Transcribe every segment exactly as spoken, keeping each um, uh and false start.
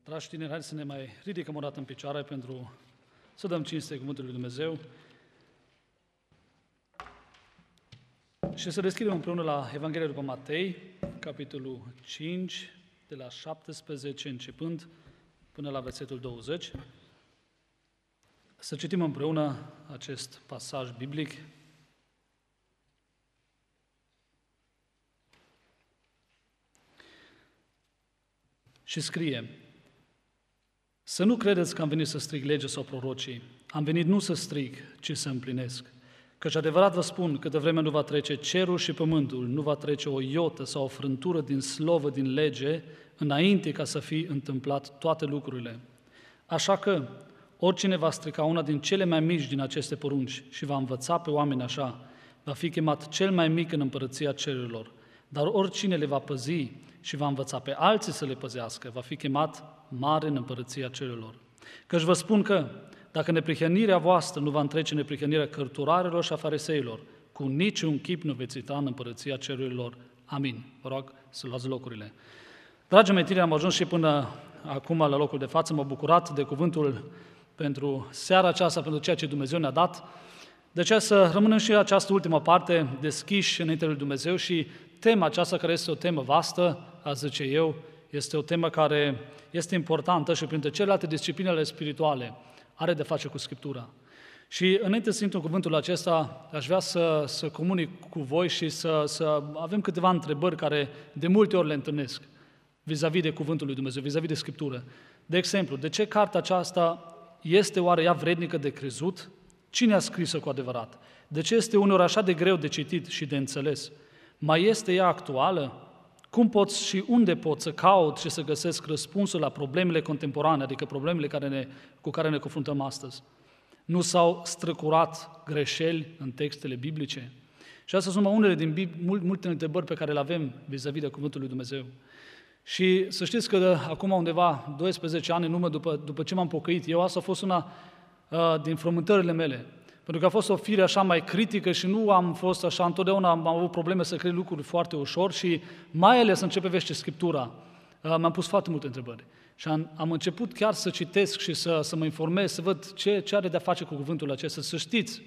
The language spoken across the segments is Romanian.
Dragi tineri, haideți să ne mai ridicăm o dată în picioare pentru să dăm cinste cuvântului lui Dumnezeu și să deschidem împreună la Evanghelia după Matei, capitolul cinci, de la șaptesprezece începând până la versetul douăzeci. Să citim împreună acest pasaj biblic. Și scrie: Să nu credeți că am venit să strig lege sau prorocii. Am venit nu să strig, ci să împlinesc. Căci adevărat vă spun că de vreme nu va trece cerul și pământul, nu va trece o iotă sau o frântură din slovă din lege, înainte ca să fie întâmplat toate lucrurile. Așa că, oricine va strica una din cele mai mici din aceste porunci și va învăța pe oameni așa, va fi chemat cel mai mic în împărăția cerurilor. Dar oricine le va păzi și va învăța pe alții să le păzească, va fi chemat mare în împărăția cerurilor. Căci vă spun că, dacă neprihănirea voastră nu va întrece neprihănirea cărturarilor și a fariseilor, cu niciun chip nu veți intra în împărăția cerurilor. Amin. Vă rog să luați locurile. Dragii mei tineri, am ajuns și până acum la locul de față. M-am bucurat de cuvântul pentru seara aceasta, pentru ceea ce Dumnezeu ne-a dat. De aceea să rămânem și această ultimă parte deschiși înainte lui Dumnezeu și tema aceasta, care este o temă vastă, a zice eu, este o temă care este importantă și printre celelalte disciplinele spirituale are de face cu Scriptura. Și înainte să intru în cuvântul acesta, aș vrea să, să comunic cu voi și să, să avem câteva întrebări care de multe ori le întâlnesc vis-a-vis de cuvântul lui Dumnezeu, vis-a-vis de Scriptură. De exemplu, de ce cartea aceasta este oare ea vrednică de crezut? Cine a scris-o cu adevărat? De ce este uneori așa de greu de citit și de înțeles? Mai este ea actuală? Cum pot și unde pot să caut și să găsesc răspunsul la problemele contemporane, adică problemele care ne, cu care ne confruntăm astăzi? Nu s-au străcurat greșeli în textele biblice? Și astea sunt unele din multe întrebări pe care le avem vis-a-vis de cuvântul lui Dumnezeu. Și să știți că acum undeva doisprezece ani în urmă, după, după ce m-am pocăit, eu asta a fost una uh, din frământările mele. Pentru că a fost o fire așa mai critică și nu am fost așa, întotdeauna am avut probleme să cred lucruri foarte ușor și mai ales în ce privește Scriptura, mi-am pus foarte multe întrebări. Și am, am început chiar să citesc și să, să mă informez, să văd ce, ce are de-a face cu cuvântul acesta. Să știți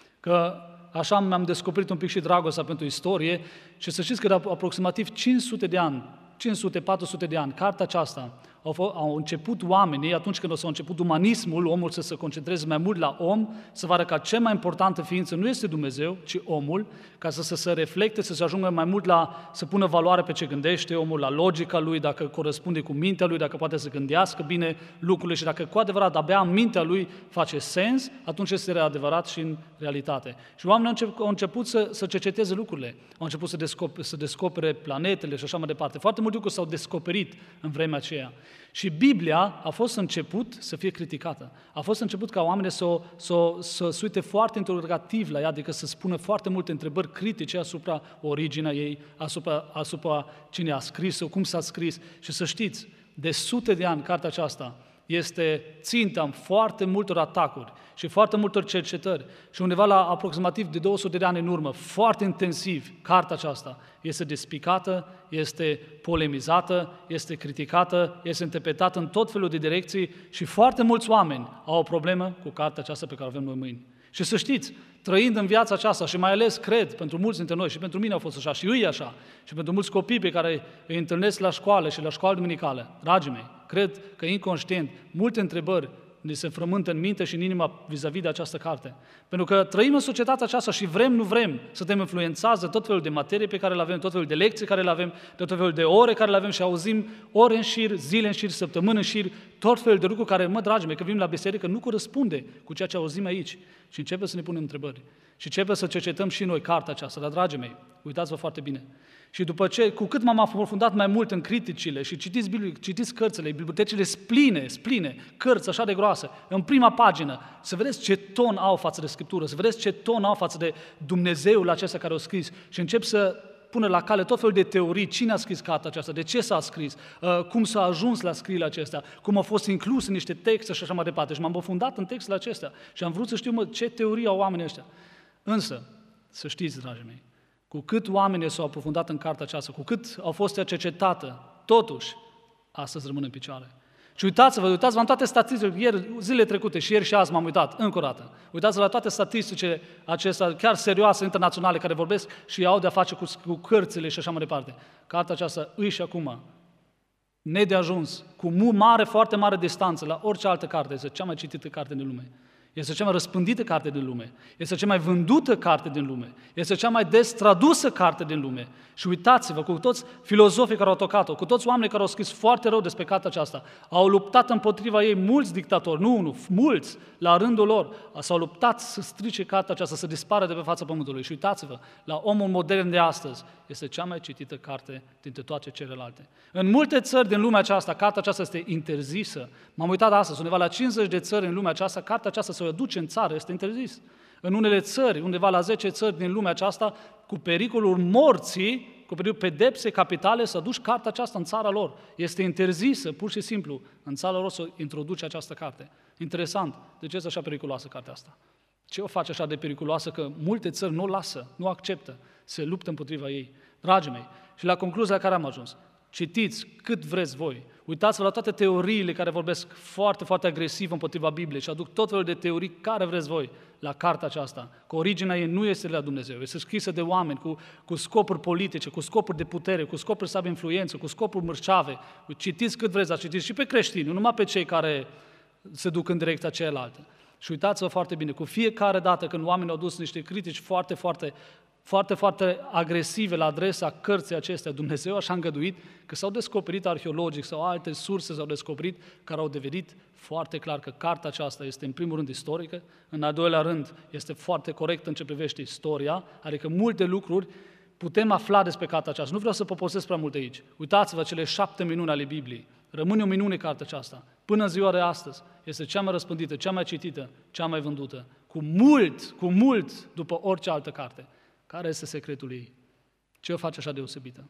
că așa mi-am descoperit un pic și dragostea pentru istorie și să știți că de aproximativ cinci sute de ani, cinci sute patru sute de ani, cartea aceasta, Au, au început oamenii, atunci când s-a început umanismul, omul să se concentreze mai mult la om, să vadă că cea mai importantă ființă nu este Dumnezeu, ci omul, ca să, să se reflecte, să se ajungă mai mult la, să pună valoare pe ce gândește omul, la logica lui, dacă corespunde cu mintea lui, dacă poate să gândească bine lucrurile și dacă cu adevărat abia în mintea lui face sens, atunci este adevărat și în realitate. Și oamenii au început, au început să, să cerceteze lucrurile, au început să descopere, să descopere planetele și așa mai departe. Foarte multe lucruri s-au descoperit în vremea aceea. Și Biblia a fost început să fie criticată. A fost început ca oamenii să, să, să se uite foarte interogativ la ea, adică să spună foarte multe întrebări critice asupra originea ei, asupra, asupra cine a scris-o, cum s-a scris. Și să știți, de sute de ani, cartea aceasta este ținta în foarte multor atacuri și foarte multor cercetări. Și undeva la aproximativ de două sute de ani în urmă, foarte intensiv, cartea aceasta este despicată, este polemizată, este criticată, este interpretată în tot felul de direcții și foarte mulți oameni au o problemă cu cartea aceasta pe care o avem noi mâini. Și să știți, trăind în viața aceasta și mai ales, cred, pentru mulți dintre noi și pentru mine a fost așa și îi așa și pentru mulți copii pe care îi întâlnesc la școală și la școală duminicală, dragii mei, cred că inconștient multe întrebări ne se frământă în minte și în inima vis-a-vis de această carte. Pentru că trăim în societatea aceasta și vrem, nu vrem, suntem influențați de tot felul de materie pe care le avem, tot felul de lecții care le avem, de tot felul de ore care le avem și auzim ore în șir, zile în șir, săptămâni în șir, tot felul de lucruri care, mă, dragii mei, că vin la biserică, nu corespunde cu ceea ce auzim aici. Și începem să ne punem întrebări. Și începem să cercetăm și noi cartea aceasta. Dar, dragii mei, uitați-vă foarte bine. Și după ce, cu cât m-am aprofundat mai mult în criticile și citiți, Biblie, citiți cărțile, bibliotecile spline, spline, cărți așa de groase, în prima pagină, să vedeți ce ton au față de Scriptură, să vedeți ce ton au față de Dumnezeul acesta care a scris și încep să pună la cale tot felul de teorii, cine a scris cartea aceasta, de ce s-a scris, cum s-a ajuns la scrierile acestea, cum au fost incluse în niște texte și așa mai departe. Și m-am aprofundat în textele acestea și am vrut să știu, mă, ce teorii au oamenii ăștia. Însă, să știți, dragii mei, cu cât oamenii s-au aprofundat în cartea aceasta, cu cât au fost ea cercetată, totuși, astăzi rămân în picioare. Și uitați-vă, uitați-vă în toate statisticile, ieri, zilele trecute și ieri și azi m-am uitat, încă o dată. Uitați-vă la toate statisticile acestea, chiar serioase, internaționale, care vorbesc și au de-a face cu, cu cărțile și așa mai departe. Cartea aceasta îi și acum, nedeajuns, cu mare, foarte mare distanță la orice altă carte, este cea mai citită carte din lume. Este cea mai răspândită carte din lume, este cea mai vândută carte din lume, este cea mai des tradusă carte din lume. Și uitați-vă, cu toți filozofii care au tocat-o, cu toți oamenii care au scris foarte rău despre cartea aceasta, au luptat împotriva ei mulți dictatori, nu unul, mulți, la rândul lor, s-au luptat să strice cartea aceasta, să dispară de pe fața pământului. Și uitați-vă, la omul modern de astăzi, este cea mai citită carte dintre toate celelalte. În multe țări din lumea aceasta, cartea aceasta este interzisă. M-am uitat astăzi, undeva la cincizeci de țări în lumea aceasta, cartea aceasta se o duce în țară, este interzis. În unele țări, undeva la zece țări din lumea aceasta, cu pericolul morții, cu pericolul pedepse capitale, să duci cartea aceasta în țara lor. Este interzisă, pur și simplu, în țara lor să introduce această carte. Interesant. De ce este așa periculoasă cartea asta? Ce o face așa de periculoasă că multe țări nu o lasă, nu o acceptă, se luptă împotriva ei? Dragii mei, și la concluzia la care am ajuns, citiți cât vreți voi. Uitați-vă la toate teoriile care vorbesc foarte, foarte agresiv împotriva Bibliei și aduc tot felul de teorii care vreți voi la cartea aceasta, că originea ei nu este de la Dumnezeu, este scrisă de oameni cu, cu scopuri politice, cu scopuri de putere, cu scopuri să aibă influență, cu scopuri mărșave. Citiți cât vreți, dar citiți și pe creștini, nu numai pe cei care se duc în direcția cealaltă. Și uitați-vă foarte bine, cu fiecare dată când oamenii au dus niște critici foarte, foarte foarte, foarte agresive la adresa cărții acestea, Dumnezeu așa a îngăduit că s-au descoperit arheologic sau alte surse s-au descoperit care au devenit foarte clar că cartea aceasta este în primul rând istorică, în al doilea rând este foarte corectă în ce privește istoria, adică multe lucruri putem afla despre cartea aceasta. Nu vreau să poposesc prea mult aici. Uitați-vă cele șapte minuni ale Bibliei. Rămâne o minune cartea aceasta. Până în ziua de astăzi este cea mai răspândită, cea mai citită, cea mai vândută, cu mult, cu mult după orice altă carte. Care este secretul ei? Ce o face așa deosebită?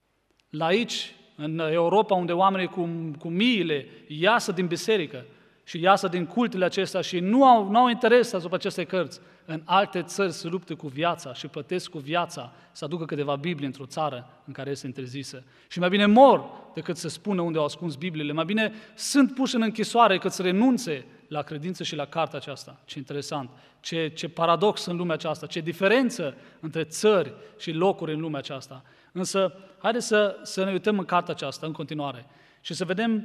La aici, în Europa, unde oamenii cu, cu miile iasă din biserică și iasă din cultele acestea și nu au, nu au interes asupra acestei cărți, în alte țări se luptă cu viața și plătesc cu viața să aducă câteva Biblii într-o țară în care este interzisă. Și mai bine mor decât să spună unde au ascuns Bibliile, mai bine sunt puși în închisoare decât să renunțe la credință și la cartea aceasta. Ce interesant, ce, ce paradox în lumea aceasta, ce diferență între țări și locuri în lumea aceasta. Însă, haideți să, să ne uităm în cartea aceasta în continuare și să vedem,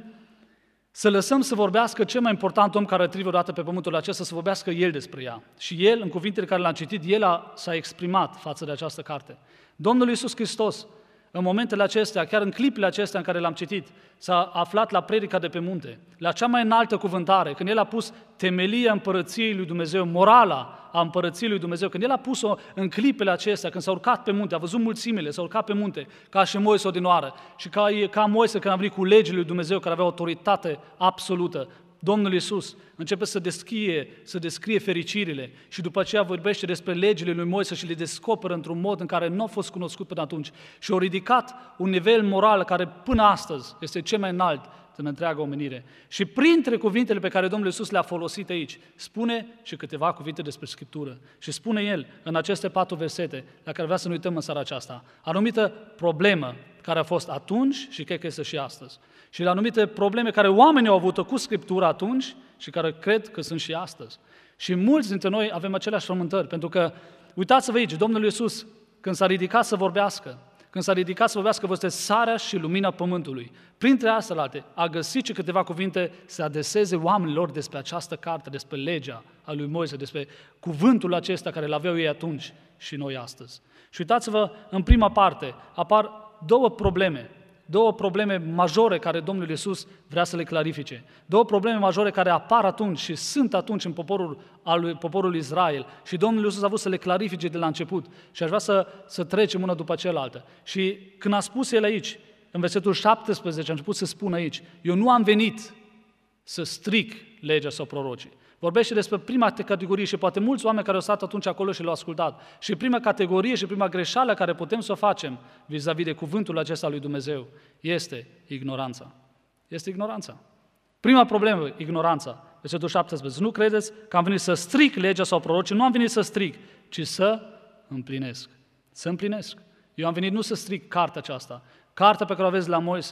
să lăsăm să vorbească cel mai important om care a trăit vreodată pe pământul acesta, să vorbească el despre ea. Și el, în cuvintele care le-am citit, el a, s-a exprimat față de această carte. Domnul Iisus Hristos, în momentele acestea, chiar în clipele acestea în care l-am citit, s-a aflat la predica de pe munte, la cea mai înaltă cuvântare, când el a pus temelia împărăției lui Dumnezeu, morala a împărăției lui Dumnezeu, când el a pus-o în clipele acestea, când s-a urcat pe munte, a văzut mulțimile, s-a urcat pe munte, ca și Moise odinoară, și ca, ca Moise când a venit cu legile lui Dumnezeu, care avea autoritate absolută, Domnul Iisus începe să descrie, să descrie fericirile și după aceea vorbește despre legile lui Moise și le descoperă într-un mod în care nu a fost cunoscut până atunci și a ridicat un nivel moral care până astăzi este cel mai înalt în întreaga omenire. Și printre cuvintele pe care Domnul Iisus le-a folosit aici, spune și câteva cuvinte despre Scriptură. Și spune El, în aceste patru versete, la care vrea să ne uităm în seara aceasta, anumită problemă care a fost atunci și cred că este și astăzi. Și la anumite probleme care oamenii au avut cu Scriptura atunci și care cred că sunt și astăzi. Și mulți dintre noi avem aceleași frământări, pentru că, uitați-vă aici, Domnul Iisus, când s-a ridicat să vorbească, când s-a ridicat să vorbească, vă sarea și lumina pământului. Printre astelalte, a găsit și câteva cuvinte să adreseze oamenilor despre această carte, despre legea a lui Moise, despre cuvântul acesta care l-aveau ei atunci și noi astăzi. Și uitați-vă, în prima parte apar două probleme, două probleme majore care Domnul Iisus vrea să le clarifice. Două probleme majore care apar atunci și sunt atunci în poporul, al lui, poporul Israel. Și Domnul Iisus a vrut să le clarifice de la început. Și aș vrea să, să trecem una după cealaltă. Și când a spus el aici, în versetul șaptesprezece, a început să spună aici, eu nu am venit să stric legea sau prorocii. Vorbește despre prima categorie și poate mulți oameni care au stat atunci acolo și l-au ascultat. Și prima categorie și prima greșeală care putem să o facem vis-a-vis de cuvântul acesta lui Dumnezeu este ignoranța. Este ignoranța. Prima problemă, ignoranța. Versetul șaptesprezece. Nu credeți că am venit să stric legea sau prorocii? Nu am venit să stric, ci să împlinesc. Să împlinesc. Eu am venit nu să stric cartea aceasta, cartea pe care o aveți la Moise,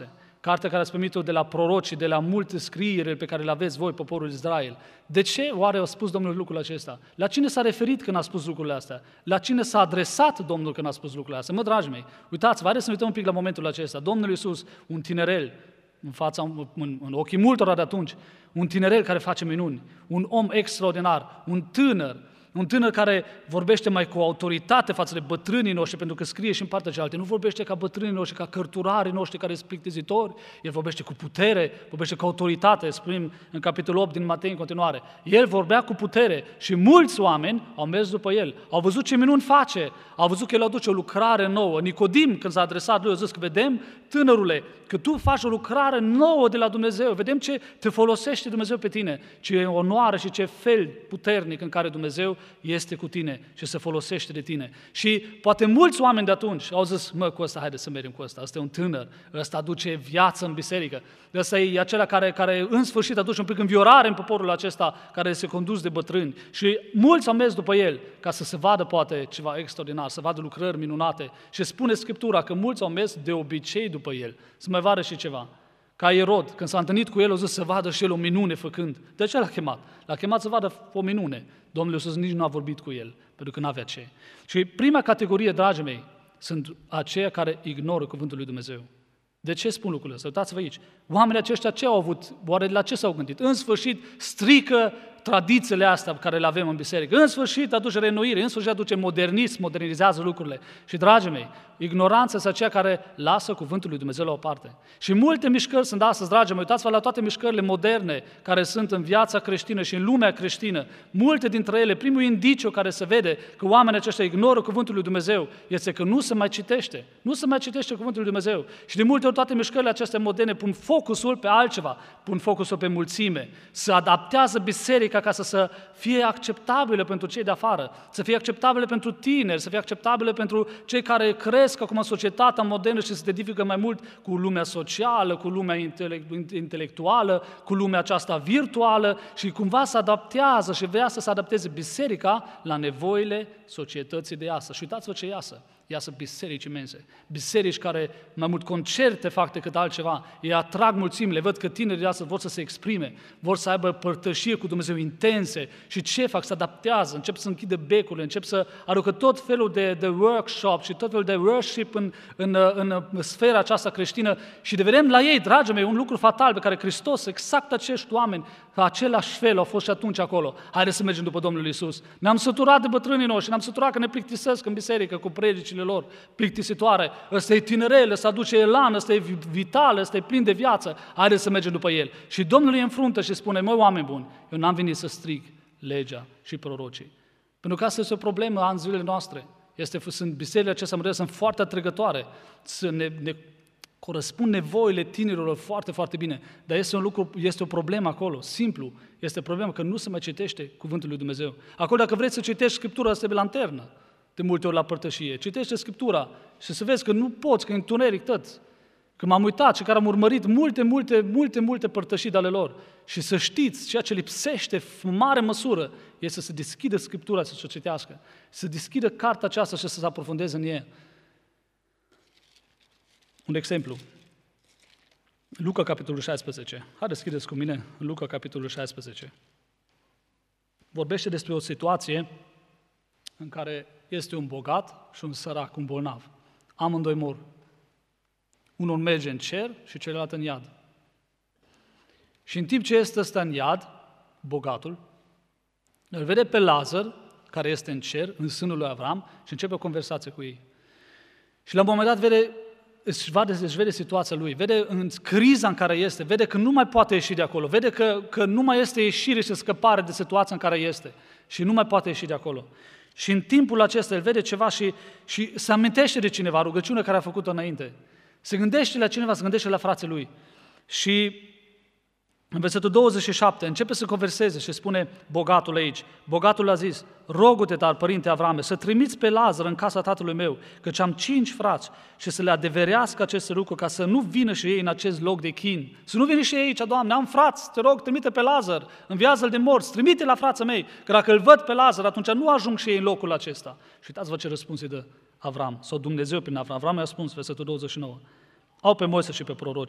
cartea care ați primit-o de la proroci, de la multe scrieri pe care le aveți voi, poporul Israel. De ce oare a spus Domnul lucrul acesta? La cine s-a referit când a spus lucrurile astea? La cine s-a adresat Domnul când a spus lucrurile astea? Mă, dragii mei, uitați-vă, haideți să ne uităm un pic la momentul acesta. Domnul Iisus, un tinerel, în fața, în, în ochii multora de atunci, un tinerel care face minuni, un om extraordinar, un tânăr, un tânăr care vorbește mai cu autoritate față de bătrânii noștri, pentru că scrie și în partea cealaltă. Nu vorbește ca bătrânii noștri, ca cărturarii noștri care sunt plictisitori. El vorbește cu putere, vorbește cu autoritate, spunem în capitolul opt din Matei în continuare. El vorbea cu putere și mulți oameni au mers după el. Au văzut ce minuni face, au văzut că el aduce o lucrare nouă. Nicodim, când s-a adresat lui, a zis că vedem, tânărule, că tu faci o lucrare nouă de la Dumnezeu. Vedem ce te folosește Dumnezeu pe tine, ce onoare și ce fel puternic în care Dumnezeu este cu tine și se folosește de tine. Și poate mulți oameni de atunci au zis, mă, cu ăsta, haide să mergem cu ăsta, ăsta e un tânăr, ăsta aduce viață în biserică, ăsta e acela care, care în sfârșit aduce un pic înviorare în poporul acesta care se condus de bătrâni. Și mulți au mers după el ca să se vadă poate ceva extraordinar, să vadă lucrări minunate. Și spune Scriptura că mulți au mers de obicei după el, să mai vadă și ceva. Ca Irod, când s-a întâlnit cu el, a zis să vadă și el o minune făcând. De ce l-a chemat? L-a chemat să vadă o minune. Domnul Iisus nici nu a vorbit cu el, pentru că nu avea ce. Și prima categorie, dragii mei, sunt aceia care ignoră cuvântul lui Dumnezeu. De ce spun lucrurile astea? Uitați-vă aici. Oamenii aceștia ce au avut? Oare la ce s-au gândit? În sfârșit, strică tradițiile astea pe care le avem în biserică. În sfârșit aduce reînnoire, în sfârșit aduce modernism, modernizează lucrurile. Și, dragii mei, ignoranța este aceea care lasă cuvântul lui Dumnezeu la o parte. Și multe mișcări sunt astăzi, dragii mei, uitați-vă la toate mișcările moderne care sunt în viața creștină și în lumea creștină. Multe dintre ele, primul indiciu care se vede că oamenii aceștia ignoră cuvântul lui Dumnezeu este că nu se mai citește. Nu se mai citește cuvântul lui Dumnezeu. Și de multe ori toate mișcările acestea moderne pun focusul pe altceva, pun focusul pe mulțime, se adaptează biserica ca să, să fie acceptabilă pentru cei de afară, să fie acceptabilă pentru tineri, să fie acceptabilă pentru cei care cresc acum în societatea modernă și se identifică mai mult cu lumea socială, cu lumea intelectuală, cu lumea aceasta virtuală și cumva se adaptează și vrea să se adapteze biserica la nevoile societății de astăzi. Și uitați-vă ce iasă. Iasă biserici imense, biserici care mai mult concerte fac decât altceva, ei atrag mulțimile, văd că tinerii de astăzi vor să se exprime, vor să aibă părtășie cu Dumnezeu intense și ce fac? Se adaptează, încep să închidă becurile, încep să aducă tot felul de, de workshop și tot felul de worship în, în, în, în sfera aceasta creștină și de vedem la ei, dragii mei, un lucru fatal pe care Hristos, exact acești oameni, același fel au fost și atunci acolo. Haideți să mergem după Domnul Iisus. Ne-am săturat de bătrânii noștri, ne-am săturat că ne plictisesc în biserică cu predicile lor plictisitoare. Ăsta e tinerel, ăsta aduce elan, ăsta e vital, ăsta e plin de viață. Haideți să mergem după el. Și Domnul îi înfruntă și spune, măi, oameni buni, eu n-am venit să strig legea și prorocii. Pentru că asta este o problemă în zilele noastre. Este, sunt bisericile acestea sunt foarte atrăgătoare, ne, ne corespund nevoile tinerilor foarte, foarte bine, dar este un lucru, este o problemă acolo, simplu, este problema că nu se mai citește cuvântul lui Dumnezeu. Acolo, dacă vreți să citești Scriptura, asta e lanternă, de multe ori la părtășie. Citește Scriptura și să vezi că nu poți, că e întuneric tot. Că m-am uitat și care am urmărit multe, multe, multe, multe părtășii de ale lor. Și să știți, ceea ce lipsește în mare măsură este să se deschidă Scriptura, să se citească, să deschidă cartea aceasta și să se aprofundeze în ea. Un exemplu. Luca, capitolul șaisprezece. Haideți, schideți cu mine în Luca, capitolul șaisprezece. Vorbește despre o situație în care este un bogat și un sărac, un bolnav. Amândoi mor. Unul merge în cer și celălalt în iad. Și în timp ce este ăsta în iad, bogatul, îl vede pe Lazar, care este în cer, în sânul lui Avram, și începe o conversație cu ei. Și la un moment dat vede, își vede, își vede situația lui, vede în criza în care este, vede că nu mai poate ieși de acolo, vede că, că nu mai este ieșire și scăpare de situația în care este și nu mai poate ieși de acolo. Și în timpul acesta el vede ceva și, și se amintește de cineva, rugăciunea care a făcut-o înainte. Se gândește la cineva, se gândește la frații lui. Și în versetul douăzeci și șapte începe să converseze și spune bogatul aici. Bogatul a zis, rogu-te, dar, părinte Avrame, să trimiți pe Lazar în casa tatălui meu, căci am cinci frați, și să le adeverească acest lucru, ca să nu vină și ei în acest loc de chin. Să nu vină și ei aici, Doamne, am frați, te rog, trimite pe Lazar, înviază-l de morți, trimite la frații mei, că dacă îl văd pe Lazar, atunci nu ajung și ei în locul acesta. Și uitați-vă ce răspuns îi dă Avram, sau Dumnezeu prin Avram. Avram i-a spus, versetul douăzeci și nouă, au pe Moise și pe proroci,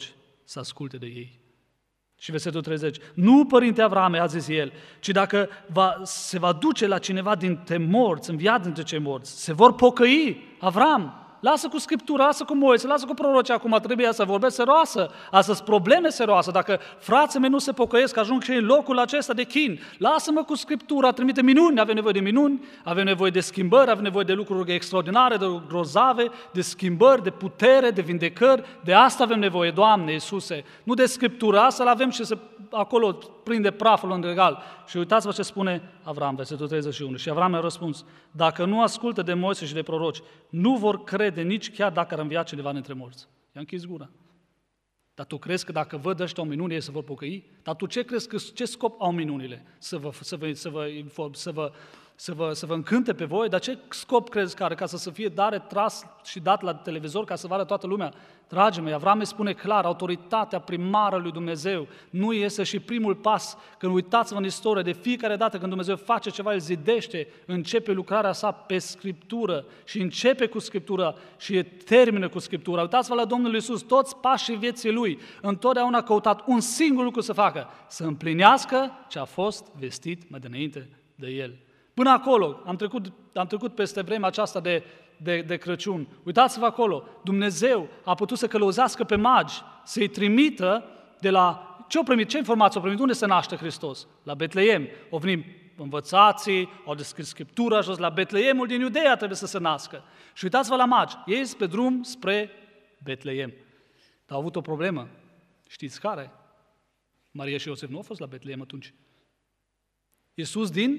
să asculte de ei. Și versetul treizeci. Nu, părinte Avrame, a zis el, ci dacă va, se va duce la cineva dintre morți, înviat dintre cei morți, se vor pocăi. Avram, lasă cu Scriptura, lasă cu Moise, lasă cu proroci, acum trebuie să vorbesc serioasă. Astea sunt probleme serioase. Dacă frații mei nu se pocăiesc, ajung și în locul acesta de chin. Lasă-mă cu Scriptura, trimite minuni, avem nevoie de minuni, avem nevoie de schimbări, avem nevoie de lucruri extraordinare, de grozave, de schimbări, de putere, de vindecări. De asta avem nevoie, Doamne, Iisuse. Nu de Scriptura, să-l avem și să acolo prinde praful în regal. Și uitați-vă ce spune Avram, versetul treizeci și unu. Și Avram a răspuns, dacă nu ascultă de Moise și de proroci, nu vor crede nici chiar dacă ar învia cineva dintre morți. I-a închis gura. Dar tu crezi că dacă văd ăștia o minune, ei se vor pocăi? Dar tu ce crezi că, ce scop au minunile? Să vă, să vă, să vă, să vă, să vă, să vă încânte pe voi? Dar ce scop crezi că are? Ca să, să fie dare tras și dat la televizor ca să vadă toată lumea? Dragii mei, Avram îi spune clar, autoritatea primară lui Dumnezeu nu este și primul pas. Când uitați-vă în istorie, de fiecare dată când Dumnezeu face ceva, îl zidește, începe lucrarea sa pe Scriptură și începe cu Scriptura și termină cu Scriptura. Uitați-vă la Domnul Iisus, toți pașii vieții Lui, întotdeauna a căutat un singur lucru să facă, să împlinească ce a fost vestit mai dinainte de El. Până acolo, am trecut, am trecut peste vremea aceasta de De, de Crăciun. Uitați-vă acolo, Dumnezeu a putut să călăuzească pe magi, să-i trimită de la... Ce au primit? Ce informații au primit? Unde se naște Hristos? La Betleem. Au venit învățații, au descris Scriptura, și la Betleemul din Iudeea trebuie să se nască. Și uitați-vă la magi, ei sunt pe drum spre Betleem. Dar au avut o problemă. Știți care? Maria și Iosif nu au fost la Betleem atunci. Iisus din?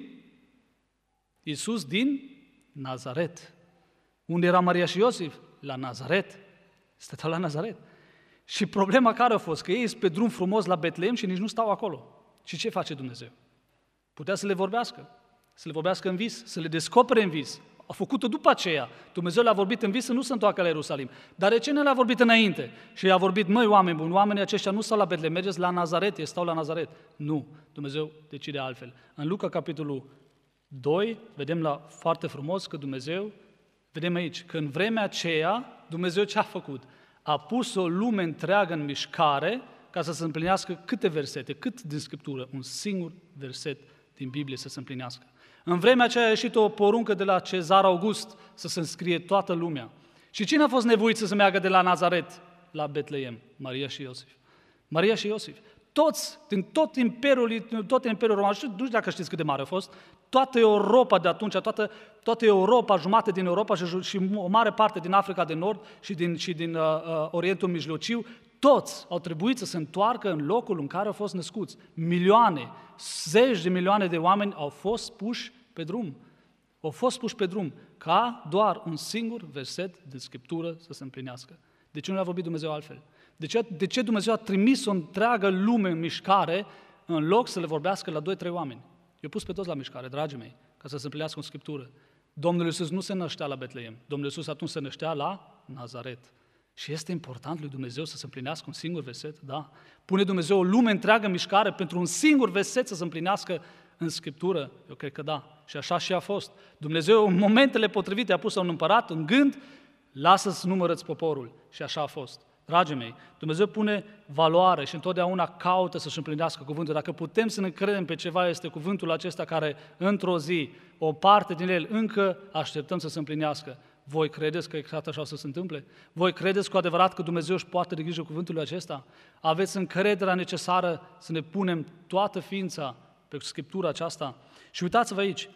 Iisus din Nazaret. Unde era Maria și Iosif? La Nazaret. Stăteau la Nazaret. Și problema care a fost? Că ei sunt pe drum frumos la Betleem și nici nu stau acolo. Și ce face Dumnezeu? Putea să le vorbească. Să le vorbească în vis, să le descopere în vis. A făcut-o după aceea. Dumnezeu le-a vorbit în vis să nu se întoarcă la Ierusalim. Dar de ce nu le-a vorbit înainte? Și i-a vorbit, măi, oameni buni, oamenii aceștia nu stau la Betleem, mergeți la Nazaret, ei stau la Nazaret. Nu, Dumnezeu decide altfel. În Luca, capitolul doi, vedem la foarte frumos că Dumnezeu, vedem aici, că în vremea aceea, Dumnezeu ce a făcut? A pus o lume întreagă în mișcare ca să se împlinească câte versete, cât din Scriptură? Un singur verset din Biblie să se împlinească. În vremea aceea a ieșit o poruncă de la Cezar August să se înscrie toată lumea. Și cine a fost nevoit să se meargă de la Nazaret la Betleem? Maria și Iosif. Maria și Iosif. Toți, din tot imperiul, tot imperiul roman, nu știu dacă știți cât de mare a fost, toată Europa de atunci, toată, toată Europa, jumate din Europa și, și o mare parte din Africa de Nord și din, și din uh, Orientul Mijlociu, toți au trebuit să se întoarcă în locul în care au fost născuți. Milioane, zeci de milioane de oameni au fost puși pe drum. Au fost puși pe drum ca doar un singur verset din Scriptură să se împlinească. De ce nu a vorbit Dumnezeu altfel? De ce, de ce Dumnezeu a trimis o întreagă lume în mișcare în loc să le vorbească la doi, trei oameni? I-a pus pe toți la mișcare, dragii mei, ca să se împlinească în Scriptură. Domnul Iisus nu se năștea la Betleem. Domnul Iisus atunci se năștea la Nazaret. Și este important lui Dumnezeu să se împlinească un singur verset? Da. Pune Dumnezeu o lume întreagă în mișcare pentru un singur verset să se împlinească în Scriptură? Eu cred că da. Și așa și a fost. Dumnezeu în momentele potrivite a pus un împărat în gând, lasă să numărăți poporul. Și așa a fost. Dragii mei, Dumnezeu pune valoare și întotdeauna caută să-și împlinească cuvântul. Dacă putem să ne credem pe ceva, este cuvântul acesta care, într-o zi, o parte din el încă așteptăm să se împlinească. Voi credeți că exact așa o să se întâmple? Voi credeți cu adevărat că Dumnezeu își poate de grijă cuvântului acesta? Aveți încrederea necesară să ne punem toată ființa pe Scriptura aceasta? Și uitați-vă aici,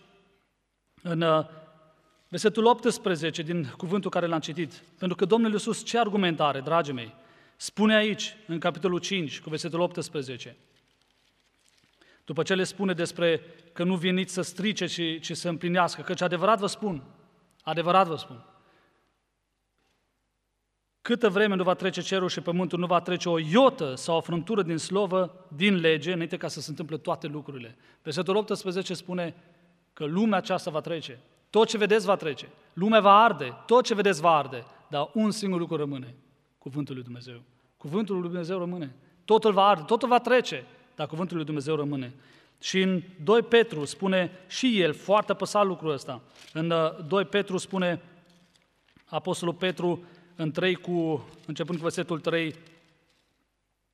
în versetul optsprezece din cuvântul care l-am citit, pentru că Domnul Iisus ce argument are, dragii mei? Spune aici, în capitolul cinci, cu versetul optsprezece, după ce le spune despre că nu veniți să strice, ci, ci să împlinească, căci adevărat vă spun, adevărat vă spun, câtă vreme nu va trece cerul și pământul, nu va trece o iotă sau o frântură din slovă, din lege, înainte ca să se întâmple toate lucrurile. Versetul optsprezece spune că lumea aceasta va trece. Tot ce vedeți va trece. Lumea va arde. Tot ce vedeți va arde. Dar un singur lucru rămâne. Cuvântul lui Dumnezeu. Cuvântul lui Dumnezeu rămâne. Totul va arde. Totul va trece. Dar cuvântul lui Dumnezeu rămâne. Și în doi Petru spune și el, foarte apăsat lucrul ăsta. În doi Petru spune Apostolul Petru în trei cu, începând cu versetul trei,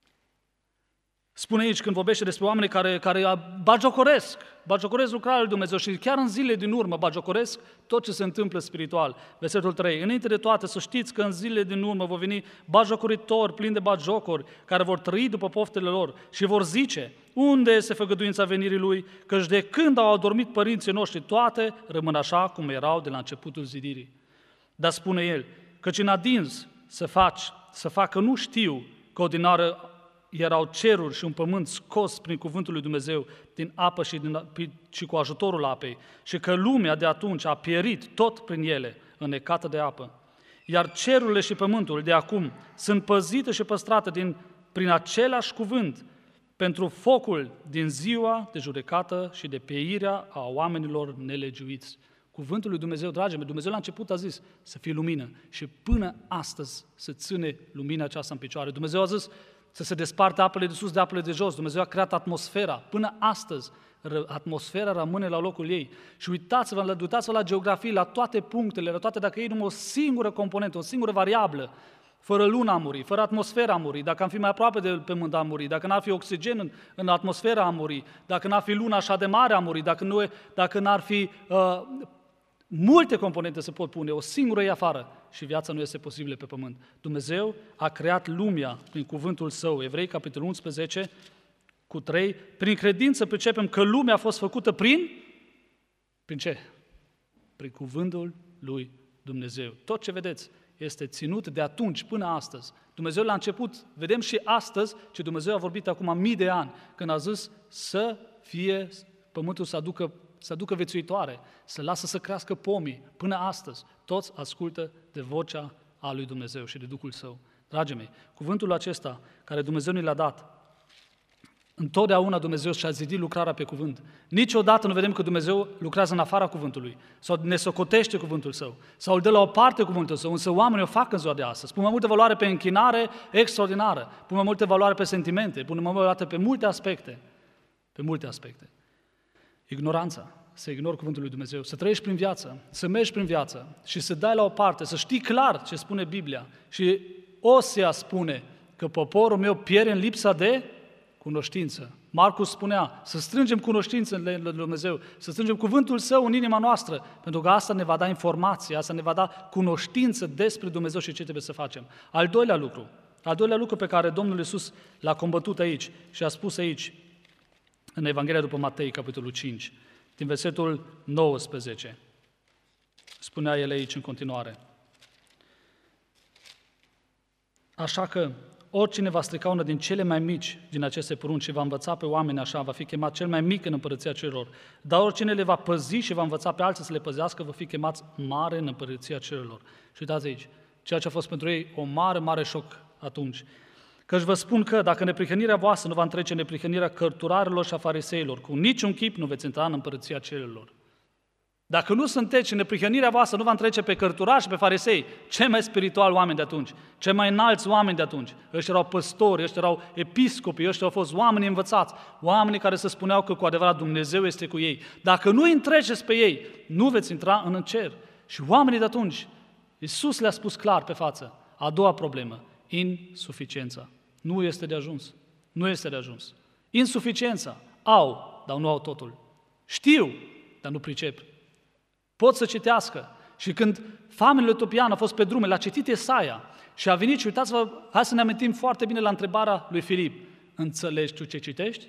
Spune aici, când vorbește despre oameni care, care bagiocoresc, bagiocoresc lucrarea lui Dumnezeu și chiar în zilele din urmă bagiocoresc tot ce se întâmplă spiritual. Versetul trei. Înainte de toate, să știți că în zilele din urmă vor veni bagiocoritori, plini de bagiocori, care vor trăi după poftele lor și vor zice: unde este făgăduința venirii lui? Căci de când au adormit părinții noștri, toate rămân așa cum erau de la începutul zidirii. Dar spune el, căci în adins să faci, să facă nu știu că odinară erau ceruri și un pământ scos prin cuvântul lui Dumnezeu din apă și, din, și cu ajutorul apei, și că lumea de atunci a pierit tot prin ele, înnecată de apă. Iar cerurile și pământul de acum sunt păzite și păstrate din, prin același cuvânt, pentru focul din ziua de judecată și de peirea a oamenilor nelegiuiți. Cuvântul lui Dumnezeu, dragii mei, Dumnezeu la început a zis să fie lumină și până astăzi se ține lumina aceasta în picioare. Dumnezeu a zis să se desparte apele de sus de apele de jos. Dumnezeu a creat atmosfera. Până astăzi, atmosfera rămâne la locul ei. Și uitați-vă, uitați-vă la geografie, la toate punctele, la toate, dacă ei numai o singură componentă, o singură variabilă, fără luna am murit, fără atmosfera am murit, dacă am fi mai aproape de pământ am murit, dacă n-ar fi oxigen în, în atmosfera am murit, dacă n-ar fi luna așa de mare am murit, dacă, nu, dacă n-ar fi... Uh, multe componente se pot pune, o singură e afară și viața nu este posibilă pe pământ. Dumnezeu a creat lumea prin cuvântul Său. Evrei, capitolul unsprezece, cu trei. Prin credință pricepem că lumea a fost făcută prin... Prin ce? Prin cuvântul lui Dumnezeu. Tot ce vedeți este ținut de atunci până astăzi. Dumnezeu la început, vedem și astăzi, ce Dumnezeu a vorbit acum mii de ani, când a zis să fie pământul să aducă să aducă viețuitoare, să lasă să crească pomii. Până astăzi, toți ascultă de vocea a lui Dumnezeu și de Duhul Său. Dragii mei, cuvântul acesta care Dumnezeu ni l-a dat, întotdeauna Dumnezeu și-a zidit lucrarea pe cuvânt. Niciodată nu vedem că Dumnezeu lucrează în afara cuvântului, sau ne socotește cuvântul Său, sau îl dă la o parte cuvântul Său, însă oamenii o fac în ziua de astăzi. Pun mai multe valoare pe închinare extraordinară, pun mai multe valoare pe sentimente, pun mai multe valoare pe multe aspecte, pe multe aspecte. Ignoranța, să ignori cuvântul lui Dumnezeu, să trăiești prin viață, să mergi prin viață și să dai la o parte, să știi clar ce spune Biblia. Și Osea spune că poporul meu pierde în lipsa de cunoștință. Marcus spunea să strângem cunoștință în lui Dumnezeu, să strângem cuvântul Său în inima noastră, pentru că asta ne va da informație, asta ne va da cunoștință despre Dumnezeu și ce trebuie să facem. Al doilea lucru, al doilea lucru pe care Domnul Iisus l-a combătut aici și a spus aici, în Evanghelia după Matei, capitolul cinci, din versetul nouăsprezece. Spunea el aici în continuare. Așa că oricine va strica una din cele mai mici din aceste porunci și va învăța pe oameni așa, va fi chemat cel mai mic în împărăția celor. Dar oricine le va păzi și va învăța pe alții să le păzească, va fi chemat mare în împărăția celor. Și uitați aici, ceea ce a fost pentru ei o mare, mare șoc atunci. Căci vă spun că dacă neprihănirea voastră nu va întrece neprihănirea cărturarilor și a fariseilor, cu niciun chip nu veți intra în împărăția celor. Dacă nu sunteți și neprihănirea voastră nu va întrece pe cărturari și pe farisei, cei mai spirituali oameni de atunci, cei mai înalți oameni de atunci, ăștia erau păstori, ăștia erau episcopi, ăștia au fost oameni învățați, oamenii care se spuneau că cu adevărat Dumnezeu este cu ei. Dacă nu îi întreceți pe ei, nu veți intra în cer. Și oamenii de atunci, Iisus le-a spus clar pe față, a doua problemă, insuficiența. Nu este de ajuns. Nu este de ajuns. Insuficiența. Au, dar nu au totul. Știu, dar nu pricep. Pot să citească. Și când familia lui Topian a fost pe drume, l-a citit Esaia și a venit și uitați-vă, hai să ne amintim foarte bine la întrebarea lui Filip. Înțelegi tu ce citești?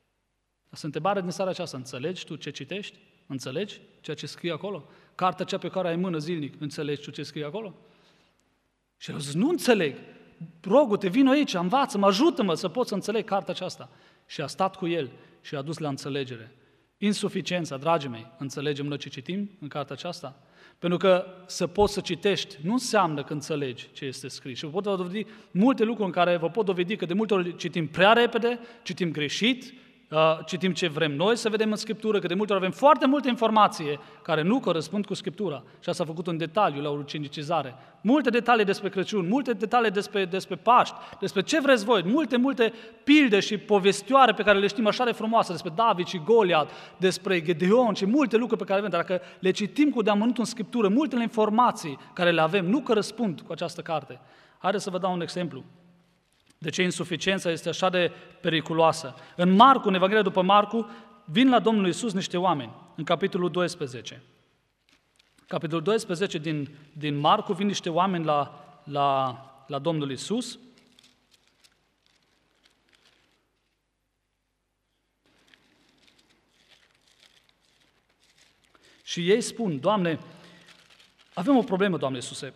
Asta întrebarea din seara aceasta. Înțelegi tu ce citești? Înțelegi ceea ce scrie acolo? Cartea cea pe care ai în mână zilnic, înțelegi tu ce scrie acolo? Și el a zis, nu înțeleg. Rogu-te, vino aici, învață-mă, ajută-mă să pot să înțeleg cartea aceasta. Și a stat cu el și a dus la înțelegere. Insuficiența, dragii mei, înțelegem noi ce citim în cartea aceasta? Pentru că să poți să citești nu înseamnă că înțelegi ce este scris. Și vă pot dovedi multe lucruri în care vă pot dovedi că de multe ori citim prea repede, citim greșit, citim ce vrem noi să vedem în Scriptură, că de multe ori avem foarte multe informație care nu corespund cu Scriptura. Și asta a făcut în detaliu la ucenicizare. Multe detalii despre Crăciun, multe detalii despre, despre Paști, despre ce vreți voi, multe, multe pilde și povestioare pe care le știm așa de frumoase, despre David și Goliat, despre Gedeon și multe lucruri pe care le avem. Dar dacă le citim cu deamănuntul în Scriptură, multele informații care le avem nu corespund cu această carte. Haideți să vă dau un exemplu. De ce insuficiența este așa de periculoasă? În Marcu, în Evanghelia după Marcu, vin la Domnul Iisus niște oameni, în capitolul doisprezece. Capitolul doisprezece din, din Marcu, vin niște oameni la, la, la Domnul Iisus. Și ei spun, Doamne, avem o problemă, Doamne Iisuse,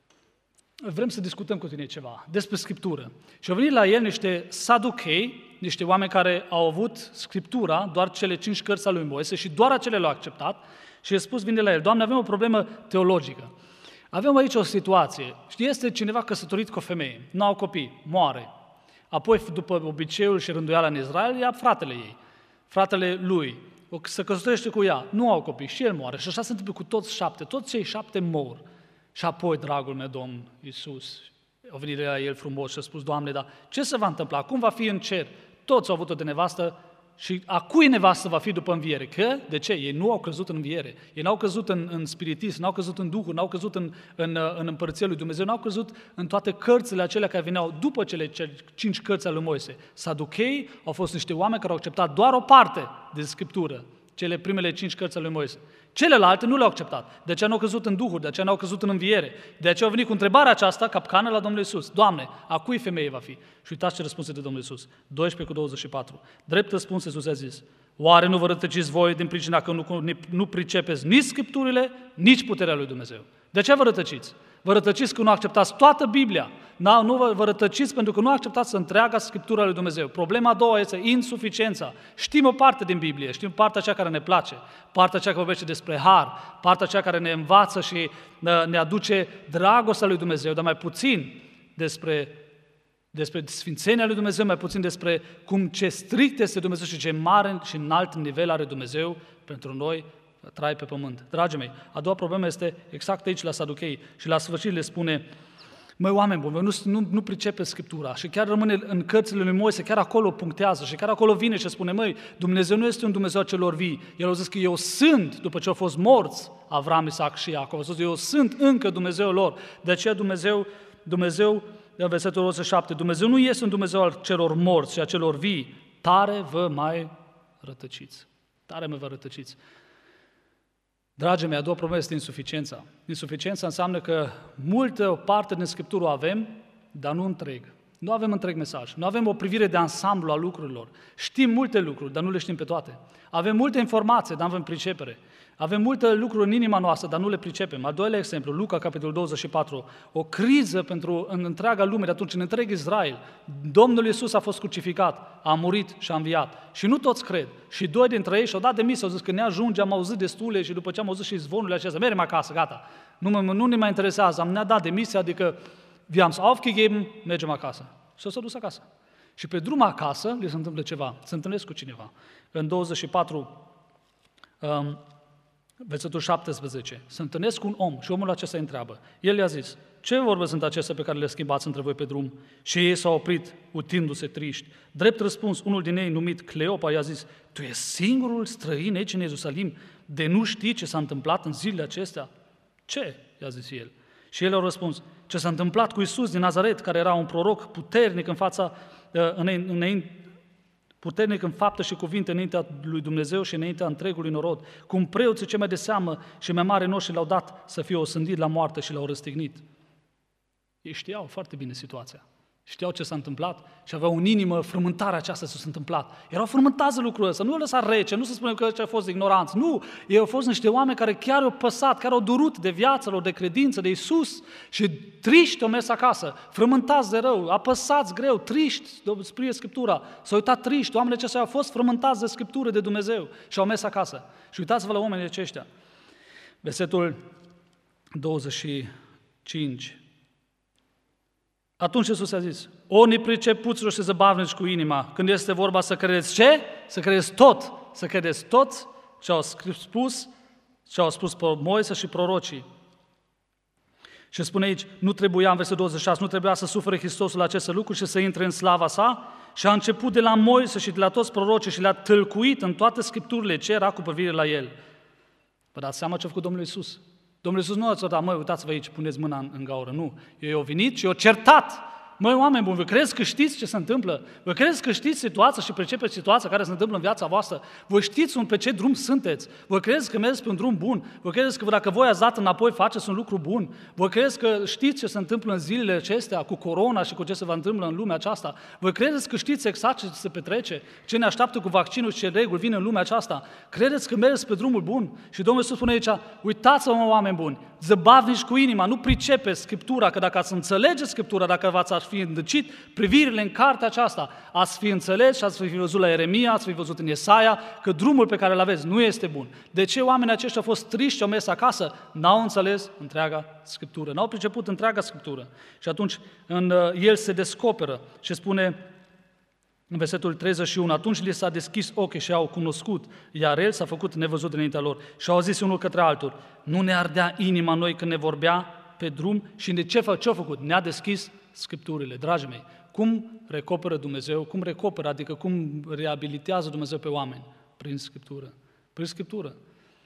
vrem să discutăm cu Tine ceva despre Scriptură. Și au venit la el niște saduchei, niște oameni care au avut Scriptura, doar cele cinci cărți ale lui Moise și doar acele le-au acceptat și i-a spus, vine la el, Doamne, avem o problemă teologică. Avem aici o situație, știi, este cineva căsătorit cu o femeie, nu au copii, moare. Apoi, după obiceiul și rânduiala în Israel, ia fratele ei, fratele lui, se căsătorește cu ea, nu au copii și el moare. Și așa se întâmplă cu toți șapte, toți cei șapte mor. Și apoi, dragul meu, Domn Iisus, a venit la el frumos și a spus, Doamne, dar ce se va întâmpla? Cum va fi în cer? Toți au avut-o de nevastă și a cui nevastă va fi după înviere? Că? De ce? Ei nu au crezut în înviere. Ei n-au crezut în, în spiritism, n-au crezut în Duhul, n-au crezut în, în, în împărăția lui Dumnezeu, n-au crezut în toate cărțile acelea care veneau după cele cinci cărți ale lui Moise. Saduchei au fost niște oameni care au acceptat doar o parte din Scriptură, cele primele cinci cărți ale lui Moise. Celelalte nu le-au acceptat. De aceea nu au crezut în Duhul, de aceea nu au crezut în înviere. De aceea au venit cu întrebarea aceasta, capcană, la Domnul Iisus. Doamne, a cui femeie va fi? Și uitați ce răspunse de Domnul Iisus. doisprezece cu douăzeci și patru. Drept răspuns, Iisus a zis, oare nu vă rătăciți voi din pricina că nu, nu pricepeți nici Scripturile, nici puterea lui Dumnezeu? De ce vă rătăciți? Vă rătăciți că nu acceptați toată Biblia. Nu, nu vă, vă rătăciți pentru că nu acceptați întreaga Scriptura lui Dumnezeu. Problema a doua este insuficiența. Știm o parte din Biblie, știm partea aceea care ne place, partea aceea care vorbește despre har, partea aceea care ne învață și ne aduce dragostea lui Dumnezeu, dar mai puțin despre, despre sfințenia lui Dumnezeu, mai puțin despre cum ce strict este Dumnezeu și ce mare și înalt nivel are Dumnezeu pentru noi trai pe pământ. Dragii mei, a doua problemă este exact aici la Saduchei și la sfârșit le spune, măi, oameni buni, nu, nu, nu pricepe Scriptura și chiar rămâne în cărțile lui Moise, chiar acolo punctează și chiar acolo vine și spune, măi, Dumnezeu nu este un Dumnezeu a celor vii. El a zis că eu sunt, după ce au fost morți Avram, Isaac și Iacov, a zis, eu sunt încă Dumnezeul lor. De aceea Dumnezeu, Dumnezeu, în versetul o sută șapte, Dumnezeu nu este un Dumnezeu al celor morți și a celor vii, tare vă mai rătăciți. Tare mă vă rătăciți. Dragii mei, a doua problemă este insuficiența. Insuficiența înseamnă că multă parte din Scriptură o avem, dar nu întreg. Nu avem întreg mesaj. Nu avem o privire de ansamblu a lucrurilor. Știm multe lucruri, dar nu le știm pe toate. Avem multe informații, dar nu avem pricepere. Avem multe lucruri în inima noastră, dar nu le pricepem. Al doilea exemplu, Luca, capitolul douăzeci și patru, o criză pentru în întreaga lume, de atunci în întreg Israel. Domnul Iisus a fost crucificat, a murit și a înviat. Și nu toți cred. Și doi dintre ei și-au dat demisia, au zis că ne ajunge, am auzit destule și după ce am auzit și zvonurile acestea, mergem acasă, gata. Nu, nu ne mai interesează, am ne-a dat demisia, adică wir haben's aufgegeben, mergem acasă. Și s-au dus acasă. Și pe drum acasă le se întâmplă ceva, se întâlnesc cu cineva. În douăzeci și patru, um, versetul șaptesprezece, se întâlnesc cu un om și omul acesta îi întreabă. El i-a zis, ce vorbe sunt acestea pe care le schimbați între voi pe drum? Și ei s-au oprit, utindu-se triști. Drept răspuns, unul din ei, numit Cleopa, i-a zis, tu ești singurul străin aici în Ierusalim, de nu știi ce s-a întâmplat în zilele acestea? Ce? I-a zis el. Și el a răspuns, ce s-a întâmplat cu Iisus din Nazaret, care era un proroc puternic în fața, înainte, puternic în faptă și cuvinte înaintea lui Dumnezeu și înaintea întregului norod, cum preoții cei mai de seamă și mai mari noștri l-au dat să fie osândit la moarte și l-au răstignit. Ei știau foarte bine situația, știau ce s-a întâmplat și aveau în inimă frământarea aceasta ce s-a întâmplat. Erau frământați de lucrul ăsta, nu i-au lăsat rece, nu se spune că au fost ignoranți, nu, ei au fost niște oameni care chiar au păsat, care au durut de viața lor, de credință, de Iisus și triști au mers acasă, frământați de rău, apăsați greu, triști, sprie Scriptura, s-au uitat triști, oamenii aceștia au fost frământați de Scriptură, de Dumnezeu și au mers acasă. Și uitați-vă la oamenii aceștia. Versetul douăzeci și cinci. Atunci Iisus a zis, o nepricepuților și zăbavnici cu inima, când este vorba să credeți ce? Să credeți tot, să credeți tot ce au spus, ce au spus Moise și prorocii. Și spune aici, nu trebuia, în versetul douăzeci și șase, nu trebuia să sufere Hristosul aceste lucruri și să intre în slava sa și a început de la Moise și de la toți prorocii și le-a tâlcuit în toate Scripturile ce era cu privire la el. Vă dați seama ce a făcut Domnul Iisus? Domnul Iisus nu a zis, măi, uitați-vă aici, puneți mâna în, în gaură, nu. Eu i-au venit și i-au certat. Măi, oameni buni, vă credeți că știți ce se întâmplă? Vă credeți că știți situația și percepeți situația care se întâmplă în viața voastră? Vă știți pe ce drum sunteți? Vă credeți că mergeți pe un drum bun? Vă credeți că dacă voi ați dat înapoi, faceți un lucru bun? Vă credeți că știți ce se întâmplă în zilele acestea cu corona și cu ce se va întâmpla în lumea aceasta? Vă credeți că știți exact ce se petrece? Ce ne așteaptă cu vaccinul și ce reguli vin în lumea aceasta? Credeți că mergeți pe drumul bun? Și Domnul Iisus spune aici, uitați-vă, mă, oameni buni, zăbavnici cu inima, nu pricepeți Scriptura, că dacă ați înțelege Scriptura, dacă v-ați fi îndăcit privirile în cartea aceasta, ați fi înțeles și ați fi văzut la Ieremia, ați fi văzut în Iesaia, că drumul pe care îl aveți nu este bun. De ce oamenii aceștia au fost triști și au mers acasă? N-au înțeles întreaga Scriptură, n-au priceput întreaga Scriptură. Și atunci în, el se descoperă și spune în versetul treizeci și unu, atunci li s-a deschis ochii și au cunoscut, iar el s-a făcut nevăzut înaintea lor. Și au zis unul către altul, nu ne ardea inima noi când ne vorbea pe drum și de ce, ce a făcut? Ne-a deschis Scripturile. Dragii mei, cum recoperă Dumnezeu, cum recoperă, adică cum reabilitează Dumnezeu pe oameni? Prin Scriptură. Prin Scriptură.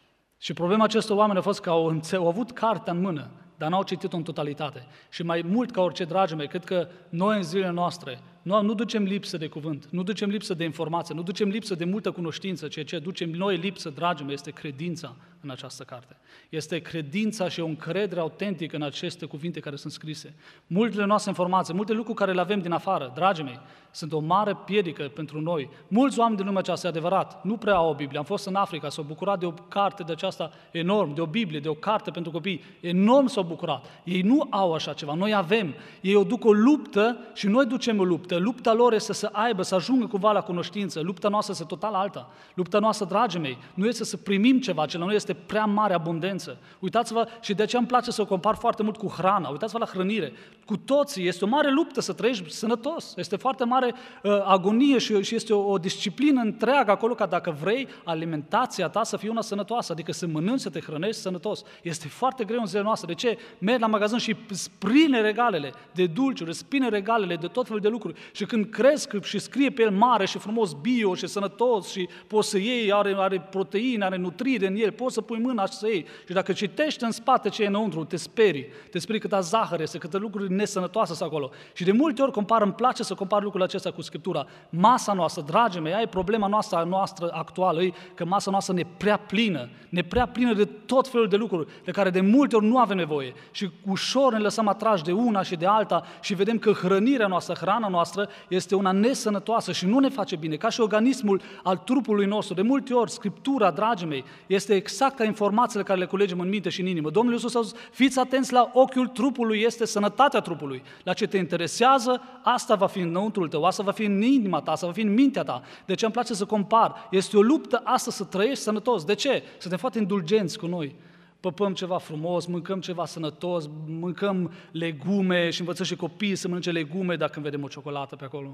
Și problema acestor oameni a fost că au, au avut cartea în mână, dar n-au citit-o în totalitate. Și mai mult ca orice, dragii mei, cred că noi în zilele noastre nu, nu ducem lipsă de cuvânt, nu ducem lipsă de informație, nu ducem lipsă de multă cunoștință, ceea ce ducem noi lipsă, dragii mei, este credința în această carte. Este credința și o încredere autentică în aceste cuvinte care sunt scrise. Multele noastre informații, multe lucruri care le avem din afară, dragii mei, sunt o mare piedică pentru noi. Mulți oameni din lumea aceasta, e adevărat, nu prea au o Biblie. Am fost în Africa, s-au bucurat de o carte de aceasta enorm, de o Biblie, de o carte pentru copii. Enorm s-au bucurat. Ei nu au așa ceva, noi avem. Ei o duc o luptă și noi ducem o luptă. Lupta lor este să aibă, să ajungă cumva la cunoștință. Lupta noastră este total alta. Lupta noastră, dragii mei, nu este să primim ceva, ce la noi este prea mare abundență. Uitați-vă, și de aceea îmi place să o compar foarte mult cu hrana. Uitați-vă la hrănire. Cu toții este o mare luptă să trăiești sănătos. Este foarte mare uh, agonie și, și este o, o disciplină întreagă acolo ca dacă vrei alimentația ta să fie una sănătoasă, adică să mănânci, să te hrănești sănătos. Este foarte greu în zilele noastre. De ce? Mergi la magazin și spline regalele de dulciuri, spline regalele de tot felul de lucruri. Și când cresc și scrie pe el mare și frumos bio și sănătos și poți să iei, are, are proteine, are nutrire în el, poți să pui mâna și să iei. Și dacă citești în spate ce e înăuntru, te sperii. Te sperii câta zahăr este, câte lucruri nesănătoase sunt acolo. Și de multe ori compar, îmi place să compar lucrurile acestea cu Scriptura. Masa noastră, dragii mei, aia e problema noastră, noastră actuală, e că masa noastră ne prea plină, ne prea plină de tot felul de lucruri de care de multe ori nu avem nevoie. Și ușor ne lăsăm atrași de una și de alta și vedem că hrănirea noastră, hrana noastră este una nesănătoasă și nu ne face bine, ca și organismul al trupului nostru. De multe ori, Scriptura, dragii mei, este exact ca informațiile care le culegem în minte și în inimă. Domnul Iisus a zis, fiți atenți la ochiul trupului, este sănătatea trupului. La ce te interesează, asta va fi înăuntrul tău, asta va fi în inima ta, asta va fi în mintea ta. De ce îmi place să compar? Este o luptă asta să trăiești sănătos. De ce? Suntem foarte indulgenți cu noi. Păpăm ceva frumos, mâncăm ceva sănătos, mâncăm legume și învățăm și copiii să mănânce legume dacă când vedem o ciocolată pe acolo.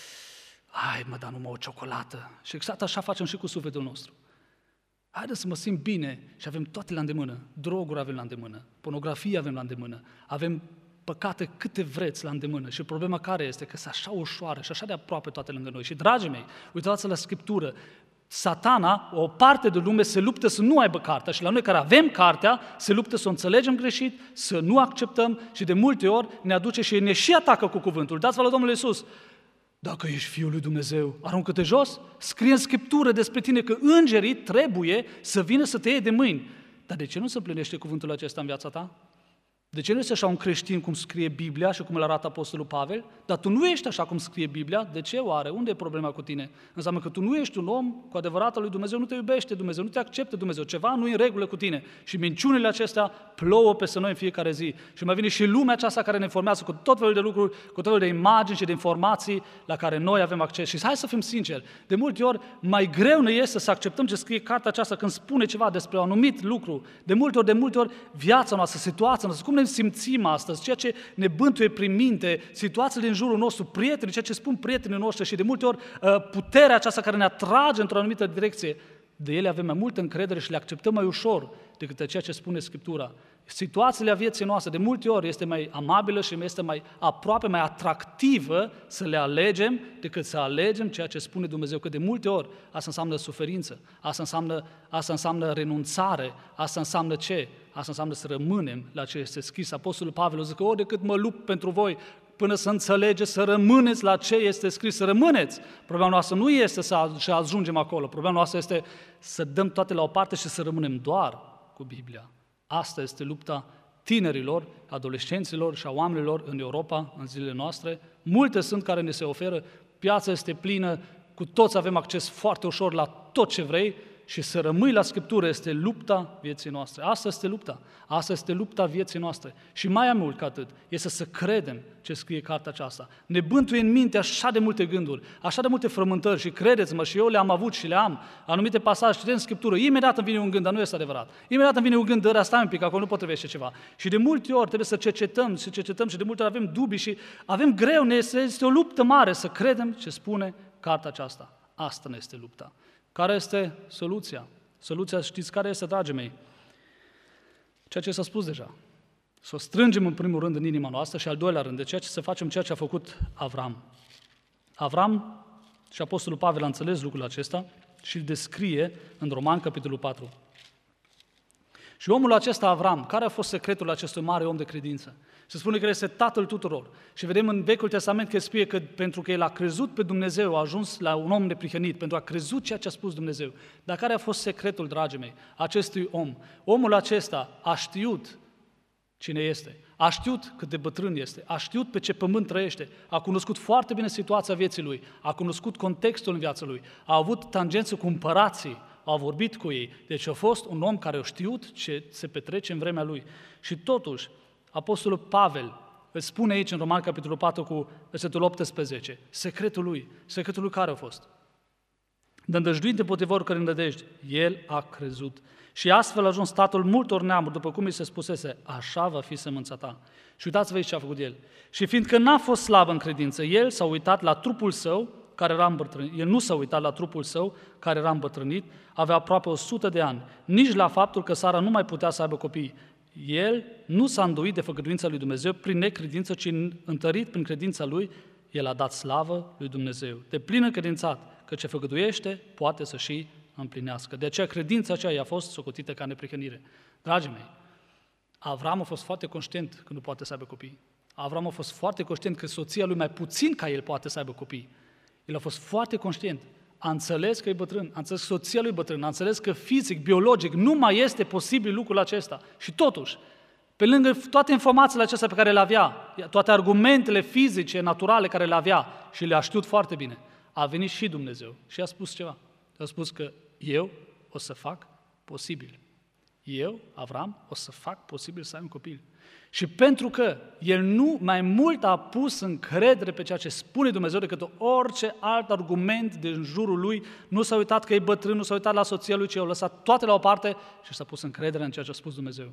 Hai mă, dar numai o ciocolată. Și exact așa facem și cu sufletul nostru. Haideți să mă simt bine și avem toate la îndemână. Droguri avem la îndemână, pornografie avem la îndemână, avem păcate câte vreți la îndemână. Și problema care este? Că sunt așa ușoară și așa de aproape toate lângă noi. Și dragii mei, uitați-vă la Scriptură, Satana, o parte de lume, se luptă să nu aibă cartea și la noi care avem cartea, se luptă să o înțelegem greșit, să nu acceptăm și de multe ori ne aduce și ne și atacă cu cuvântul. Dați-vă la Domnul Iisus. Dacă ești Fiul lui Dumnezeu, aruncă-te jos, scrie în Scriptură despre tine că îngerii trebuie să vină să te iei de mâini. Dar de ce nu se împlinește cuvântul acesta în viața ta? De ce nu ești așa un creștin cum scrie Biblia și cum îl arată Apostolul Pavel? Dar tu nu ești așa cum scrie Biblia. De ce oare? Unde e problema cu tine? Înseamnă că tu nu ești un om cu adevărat al lui Dumnezeu, nu te iubește Dumnezeu, nu te acceptă Dumnezeu, ceva nu e în regulă cu tine. Și minciunile acestea plouă peste noi în fiecare zi. Și mai vine și lumea aceasta care ne formează cu tot felul de lucruri, cu tot felul de imagini și de informații la care noi avem acces. Și hai să fim sinceri, de multe ori mai greu ne este să acceptăm ce scrie cartea aceasta când spune ceva despre un anumit lucru. De multe ori, de multe ori, viața noastră, situația noastră, cum ne simțim astăzi, ceea ce ne bântuie prin minte, situațiile din jurul nostru, prietenii, ceea ce spun prietenii noștri și de multe ori puterea aceasta care ne atrage într-o anumită direcție, de ele avem mai multă încredere și le acceptăm mai ușor decât ceea ce spune Scriptura. Situațiile a vieții noastre de multe ori este mai amabilă și este mai aproape, mai atractivă să le alegem decât să alegem ceea ce spune Dumnezeu, că de multe ori asta înseamnă suferință, asta înseamnă, asta înseamnă renunțare, asta înseamnă ce? Asta înseamnă să rămânem la ce este scris. Apostolul Pavel zice că ori decât mă lupt pentru voi, până să înțelegeți, să rămâneți la ce este scris, să rămâneți. Problema noastră nu este să ajungem acolo, problema noastră este să dăm toate la o parte și să rămânem doar cu Biblia. Asta este lupta tinerilor, adolescenților și a oamenilor în Europa, în zilele noastre. Multe sunt care ne se oferă, piața este plină, cu toți avem acces foarte ușor la tot ce vrei și să rămâi la Scriptură este lupta vieții noastre. Asta este lupta. Asta este lupta vieții noastre. Și mai mult ca atât, este să credem ce scrie cartea aceasta. Ne bântuie în minte așa de multe gânduri, așa de multe frământări și credeți-mă, și eu le-am avut și le am, anumite pasaje, citim în Scriptură, imediat îmi vine un gând, dar nu este adevărat. Imediat îmi vine un gând, dar stai un pic, acolo nu potrivește ceva. Și de multe ori trebuie să cercetăm, să cercetăm și de multe ori avem dubii și avem greu, ne este, este o luptă mare să credem ce spune cartea aceasta. Asta ne este lupta. Care este soluția? Soluția, știți care este, dragii mei? Ceea ce s-a spus deja. Să o strângem în primul rând în inima noastră și al doilea rând, de ceea ce să facem ceea ce a făcut Avram. Avram și Apostolul Pavel a înțeles lucrul acesta și îl descrie în Roman, capitolul patru. Și omul acesta, Avram, care a fost secretul acestui mare om de credință? Se spune că este tatăl tuturor. Și vedem în Vechiul Testament că spune că pentru că el a crezut pe Dumnezeu, a ajuns la un om neprihănit, pentru că a crezut ceea ce a spus Dumnezeu. Dar care a fost secretul, dragii mei, acestui om? Omul acesta a știut cine este, a știut cât de bătrân este, a știut pe ce pământ trăiește, a cunoscut foarte bine situația vieții lui, a cunoscut contextul în viața lui, a avut tangență cu împărații, a vorbit cu ei. Deci a fost un om care a știut ce se petrece în vremea lui. Și totuși, Apostolul Pavel îl spune aici în Roman, capitolul patru, cu versetul optsprezece, secretul lui, secretul lui care a fost? Dândăjduind împotriva oricărei îndădejdi, el a crezut. Și astfel a ajuns tatăl multor neamuri, după cum îi se spusese, așa va fi sămânța ta. Și uitați-vă aici ce a făcut el. Și fiindcă n-a fost slab în credință, el s-a uitat la trupul său, care era îmbătrânit. El nu s-a uitat la trupul său, care era îmbătrânit, avea aproape o sută de ani, nici la faptul că Sara nu mai putea să aibă copii. El nu s-a îndoit de făgăduința lui Dumnezeu prin necredință, ci întărit prin credința lui, el a dat slavă lui Dumnezeu. De plin încredințat că ce făgăduiește poate să și împlinească. De aceea credința aceea i-a fost socotită ca neprihănire. Dragii mei, Avram a fost foarte conștient că nu poate să aibă copii. Avram a fost foarte conștient că soția lui mai puțin ca el poate să aibă copii. El a fost foarte conștient. A înțeles că e bătrân, a înțeles că soția lui e bătrân, a înțeles că fizic, biologic, nu mai este posibil lucrul acesta. Și totuși, pe lângă toate informațiile acestea pe care le avea, toate argumentele fizice, naturale care le avea și le-a știut foarte bine, a venit și Dumnezeu și a spus ceva. A spus că eu o să fac posibil. Eu, Avram, o să fac posibil să ai un copil. Și pentru că el nu mai mult a pus încredere pe ceea ce spune Dumnezeu decât orice alt argument din jurul lui, nu s-a uitat că e bătrân, nu s-a uitat la soția lui, ci i-a lăsat toate la o parte și s-a pus încredere în ceea ce a spus Dumnezeu.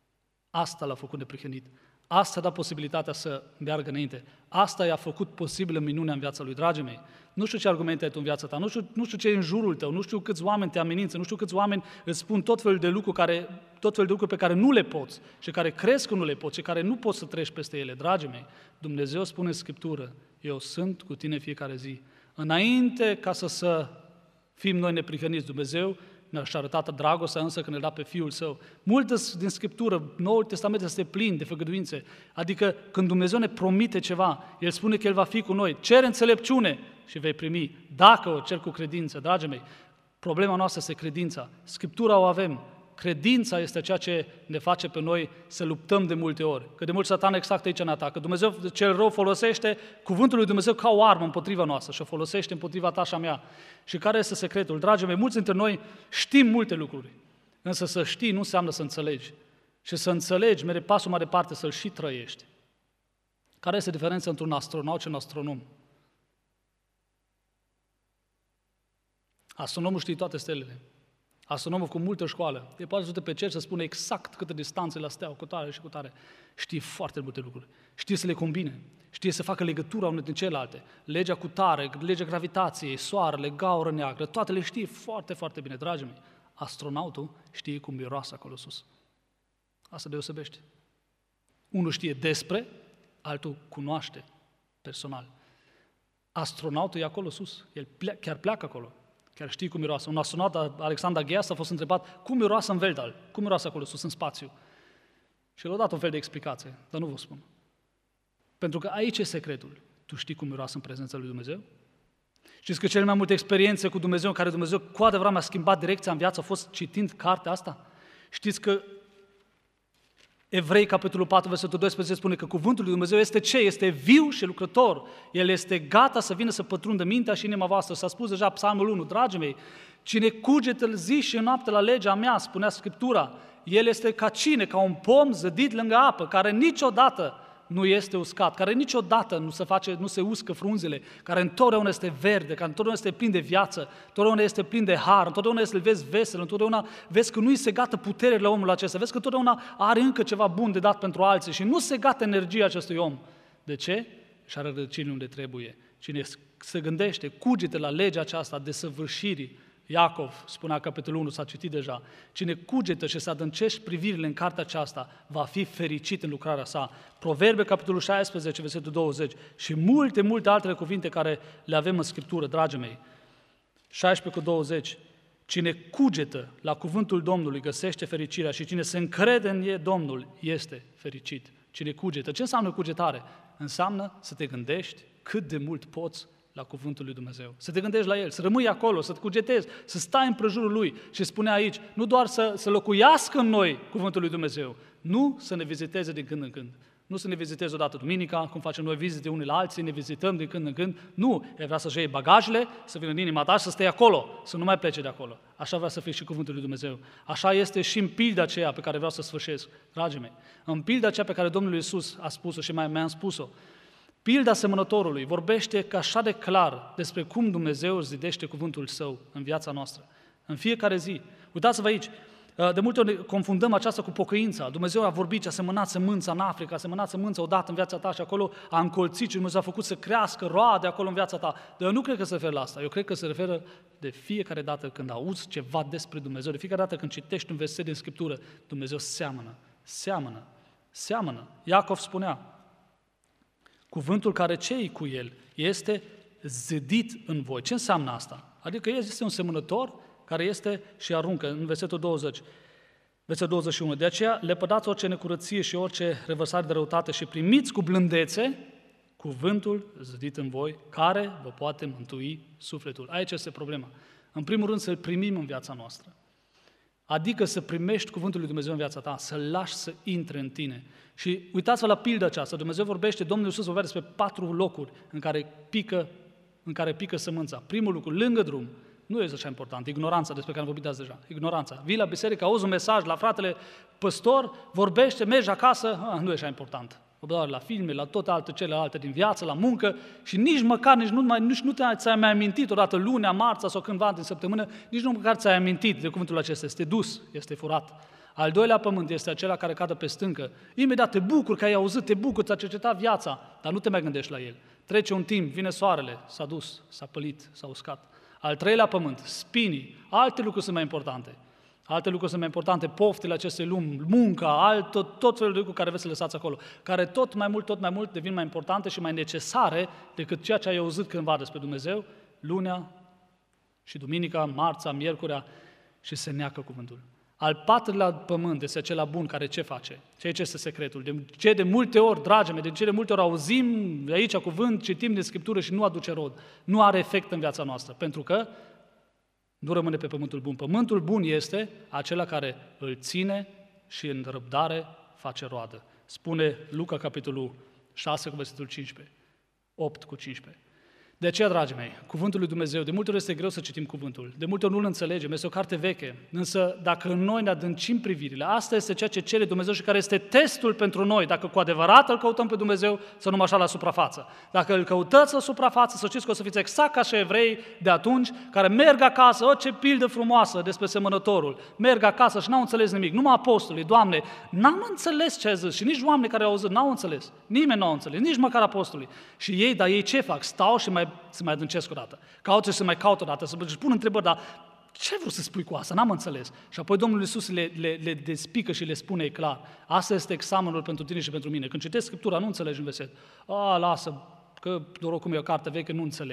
Asta l-a făcut neprihănit. Asta a dat posibilitatea să meargă înainte. Asta i-a făcut posibilă minunea în viața lui, dragii mei. Nu știu ce argumente ai tu în viața ta, nu știu, nu știu ce e în jurul tău, nu știu câți oameni te amenință, nu știu câți oameni îți spun tot felul de lucruri, care, tot felul de lucruri pe care nu le poți și care crezi că nu le poți și care nu poți să treci peste ele. Dragii mei, Dumnezeu spune în Scriptură, eu sunt cu tine fiecare zi. Înainte ca să, să fim noi neprihăniți, Dumnezeu ne-a arătat dragostea însă când ne-a dat pe Fiul Său. Multe din Scriptură, Noul Testament este plin de făgăduințe. Adică când Dumnezeu ne promite ceva, El spune că El va fi cu noi. Cere înțelepciune și vei primi. Dacă o cer cu credință, dragii mei, problema noastră este credința. Scriptura o avem. Credința este ceea ce ne face pe noi să luptăm de multe ori. Că de mult Satan exact aici ne atacă. Dumnezeu cel rău folosește cuvântul lui Dumnezeu ca o armă împotriva noastră și o folosește împotriva ta și a mea. Și care este secretul? Dragii mei, mulți dintre noi știm multe lucruri, însă să știi nu înseamnă să înțelegi. Și să înțelegi mere pasul mai departe, să-l și trăiești. Care este diferența între un astronaut și un astronom? Astronomul știe toate stelele. Astronomul cu multă școală, el poate să te pe cer să spună exact câte distanțe la steau, cu tare și cu tare. Știe foarte multe lucruri. Știe să le combine. Știe să facă legătura unele din celelalte. Legea cu tare, legea gravitației, soarele, gaură neagră, toate le știe foarte, foarte bine, dragii mei. Astronautul știe cum miroase acolo sus. Asta deosebește. Unul știe despre, altul cunoaște personal. Astronautul e acolo sus, el plea, chiar pleacă acolo. Chiar știi cum miroase. Un astronaut, Alexander Gheas, a fost întrebat cum miroase în Weltall, cum miroase acolo sus, în spațiu. Și el a dat un fel de explicație, dar nu vă spun. Pentru că aici e secretul. Tu știi cum miroase în prezența lui Dumnezeu? Știți că cele mai multe experiențe cu Dumnezeu în care Dumnezeu cu adevărat mi-a schimbat direcția în viață a fost citind cartea asta? Știți că Evrei, capitolul patru, versetul doisprezece, spune că cuvântul lui Dumnezeu este ce? Este viu și lucrător. El este gata să vină să pătrundă mintea și inima voastră. S-a spus deja Psalmul unu, dragii mei, cine cugetă zi și noapte la legea mea, spunea Scriptura, el este ca cine? Ca un pom zădit lângă apă, care niciodată nu este uscat, care niciodată nu se face, nu se uscă frunzele, care întotdeauna este verde, care întotdeauna este plin de viață, întotdeauna este plin de har, întotdeauna este, îl vezi vesel, întotdeauna vezi că nu-i se gată puterile omul acesta, vezi că întotdeauna are încă ceva bun de dat pentru alții și nu se gată energia acestui om. De ce? Și are rădăcini unde trebuie. Cine se gândește, cugete la legea aceasta de săvârșirii, Iacov spunea, capitolul unu, s-a citit deja, cine cugetă și se adâncește privirile în cartea aceasta va fi fericit în lucrarea sa. Proverbe, capitolul șaisprezece, versetul douăzeci și multe, multe altele cuvinte care le avem în Scriptură, dragii mei. șaisprezece cu douăzeci, cine cugetă la cuvântul Domnului găsește fericirea și cine se încrede în e Domnul este fericit. Cine cugetă. Ce înseamnă cugetare? Înseamnă să te gândești cât de mult poți la cuvântul lui Dumnezeu. Să te gândești la El, să rămâi acolo, să te cugetezi, să stai în prejurul Lui. Și spune aici, nu doar să, să locuiască în noi cuvântul lui Dumnezeu, nu să ne viziteze din când în când. Nu să ne viziteze odată duminica, cum facem noi vizite unii la alții, ne vizităm din când în când. Nu, El vrea să-și iei bagajele, să vină în inima ta și să stai acolo, să nu mai plece de acolo. Așa vrea să fie și cuvântul lui Dumnezeu. Așa este și în pilda aceea pe care vreau să sfârșesc, dragii mei. În pilda aceea pe care Domnul Iisus a spus-o și mai mi-am spus-o, pilda semănătorului vorbește ca așa de clar despre cum Dumnezeu își zidește cuvântul Său în viața noastră. În fiecare zi. Uitați-vă aici, de multe ori confundăm aceasta cu pocăința. Dumnezeu a vorbit, a semănat sămânța în Africa, a semănat sămânța odată în viața ta și acolo a încolțit și Dumnezeu a făcut să crească roade acolo în viața ta. Dar eu nu cred că se referă la asta. Eu cred că se referă de fiecare dată când auzi ceva despre Dumnezeu, de fiecare dată când citești un verset din Scriptură, Dumnezeu seamănă, seamănă, seamănă. Iacov spunea, cuvântul care cei cu el este zidit în voi. Ce înseamnă asta? Adică el este un semănător care este și aruncă în versetul douăzeci. Versetul douăzeci și unu. De aceea lepădați orice necurăție și orice revărsare de răutate și primiți cu blândețe cuvântul zidit în voi, care vă poate mântui sufletul. Aici este problema. În primul rând să-l primim în viața noastră. Adică să primești cuvântul lui Dumnezeu în viața ta, să-l lași să intre în tine. Și uitați-vă la pilda aceasta, Dumnezeu vorbește, Domnul Iisus vorbește despre patru locuri în care pică, în care pică sămânța. Primul lucru, lângă drum, nu este așa important, ignoranța despre care am vorbit azi deja, ignoranța. Vii la biserică, auzi un mesaj la fratele păstor, vorbește, mergi acasă, a, nu e așa important. Doar la filme, la toate alte celelalte din viață, la muncă și nici măcar, nici nu, mai, nici nu ți-ai mai amintit odată lunea, marța sau cândva din săptămână, nici nu măcar ți-ai amintit de cuvântul acesta, este dus, este furat. Al doilea pământ este acela care cadă pe stâncă. Imediat te bucuri că ai auzit, te bucuri, ți-a cercetat viața, dar nu te mai gândești la el. Trece un timp, vine soarele, s-a dus, s-a pălit, s-a uscat. Al treilea pământ, spinii, alte lucruri sunt mai importante. Alte lucruri sunt mai importante, poftele acestei lumi, munca, alt, tot, tot felul de lucruri care veți să lăsați acolo, care tot mai mult, tot mai mult devin mai importante și mai necesare decât ceea ce ai auzit cândva despre Dumnezeu, lunea și duminica, marța, miercurea și se neacă cuvântul. Al patrulea pământ este acela bun care ce face? Ce este secretul? De ce de multe ori, dragii mei, de ce de multe ori auzim de aici cuvânt, citim din Scriptură și nu aduce rod, nu are efect în viața noastră, pentru că nu rămâne pe pământul bun. Pământul bun este acela care îl ține și în răbdare face roadă. Spune Luca, capitolul șase, cu versetul cincisprezece, opt cu cincisprezece. De aceea, dragii mei, cuvântul lui Dumnezeu, de multe ori este greu să citim cuvântul, de multe ori nu-l înțelegem, este o carte veche, însă dacă noi ne adâncim privirile, asta este ceea ce cere Dumnezeu și care este testul pentru noi, dacă cu adevărat îl căutăm pe Dumnezeu, să nu așa la suprafață. Dacă îl căutați la suprafață, să știți că o să fiți exact ca și evrei de atunci, care merg acasă, o ce pildă frumoasă despre semănătorul, merg acasă și n-au înțeles nimic, numai apostolii, Doamne, n-am înțeles ce ai zis și nici oamenii care au auzit n-au înțeles, nimeni nu au înțeles, nici măcar apostolii. Și ei, dar ei ce fac? Stau și mai să mai adâncesc o dată. Caută și să mai caut o dată, să își pun întrebări, dar ce vreau să spui cu asta? N-am înțeles. Și apoi Domnul Iisus le, le, le despică și le spune clar. Asta este examenul pentru tine și pentru mine. Când citesc Scriptura, nu înțelegi un verset. A, lasă, că doar cum e o carte veche, nu înțeleg.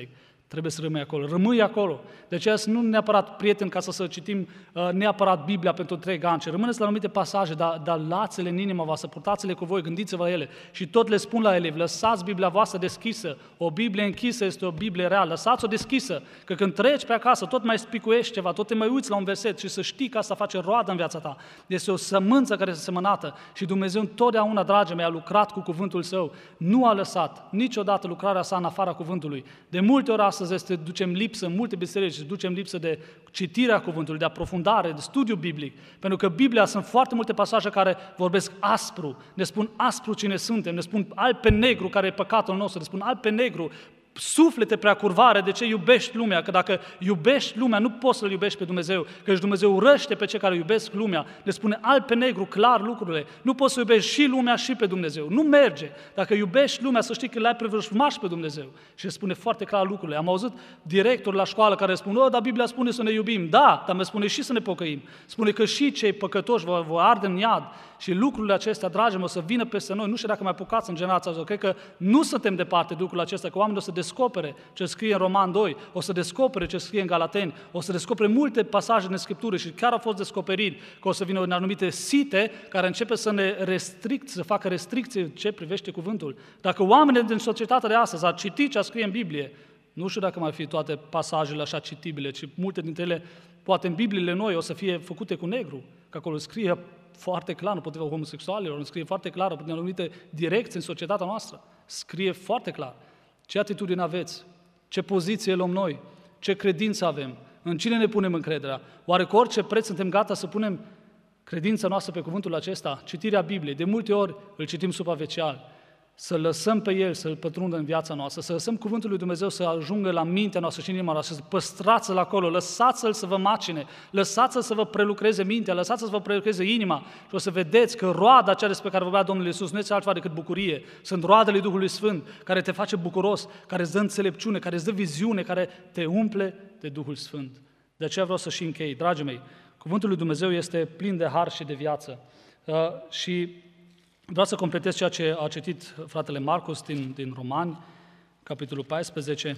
Trebuie să rămâi acolo. Rămâi acolo. De aceea nu neapărat prieten ca să, să citim uh, neapărat Biblia pentru trei ani, ci rămâneți la anumite pasaje, dar, dar luați-le în inima voastră, purtați-le cu voi, gândiți-vă la ele. Și tot le spun la elevi, lăsați Biblia voastră deschisă. O Biblie închisă este o Biblie reală. Lăsați-o deschisă, că când treci pe acasă, tot mai spicuiești ceva, tot te mai uiți la un verset și să știi că asta face roadă în viața ta. Este o sămânță care este semănată și Dumnezeu întotdeauna, dragii mei, a lucrat cu cuvântul Său. Nu a lăsat niciodată lucrarea sa în afara cuvântului. De multe ori astăzi este, ducem lipsă, în multe biserici, ducem lipsă de citirea cuvântului, de aprofundare, de studiu biblic. Pentru că Biblia sunt foarte multe pasaje care vorbesc aspru, ne spun aspru cine suntem, ne spun alb pe negru care e păcatul nostru, ne spun alb pe negru, suflete prea curvare, de ce iubești lumea? Că dacă iubești lumea, nu poți să-L iubești pe Dumnezeu, că Dumnezeu urăște pe cei care iubesc lumea. Ne spune alb pe negru, clar lucrurile. Nu poți să iubești și lumea și pe Dumnezeu. Nu merge. Dacă iubești lumea, să știi că l-ai prevârșmaș pe Dumnezeu. Și ne spune foarte clar lucrurile. Am auzit directori la școală care spun, o, dar Biblia spune să ne iubim. Da, dar mă spune și să ne pocăim. Spune că și cei păcătoși vă, vă arde în iad. Și lucrurile acestea, dragii mei, o să vină peste noi. Nu știu dacă mai apucați în generația asta. Cred că nu suntem departe de lucrurile acestea, că oamenii o să descopere ce scrie în Roman doi, o să descopere ce scrie în Galateni, o să descopere multe pasaje în Scriptură și chiar au fost descoperiri că o să vină în anumite site care începe să ne restrict, să facă restricții ce privește cuvântul. Dacă oamenii din societatea de astăzi ar citi ce scrie în Biblie, nu știu dacă mai fi toate pasajele așa citibile, ci multe dintre ele, poate în Bibliile noi, o să fie făcute cu negru, că acolo scrie foarte clar împotriva homosexualilor, scrie foarte clar în anumite direcții în societatea noastră, scrie foarte clar ce atitudine aveți, ce poziție luăm noi, ce credință avem, în cine ne punem încrederea. Oare cu orice preț suntem gata să punem credința noastră pe cuvântul acesta? Citirea Bibliei, de multe ori îl citim supraficial, să lăsăm pe el să-l pătrundă în viața noastră, să lăsăm cuvântul lui Dumnezeu să ajungă la mintea noastră și în inima noastră, să păstrați-l acolo, lăsați-l să vă macine, lăsați-l să vă prelucreze mintea, lăsați-l să vă prelucreze inima și o să vedeți că roada aceea despre care vorbea Domnul Iisus nu este altceva decât bucurie. Sunt roadele Duhului Sfânt care te face bucuros, care îți dă înțelepciune, care îți dă viziune, care te umple de Duhul Sfânt. De aceea vreau să și închei. Dragii mei, cuvântul lui Dumnezeu este plin de har și de viață. Uh, și Vreau să completez ceea ce a citit fratele Marcus din, din Romani, capitolul paisprezece,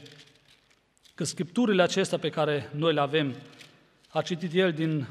că Scripturile acestea pe care noi le avem, a citit el din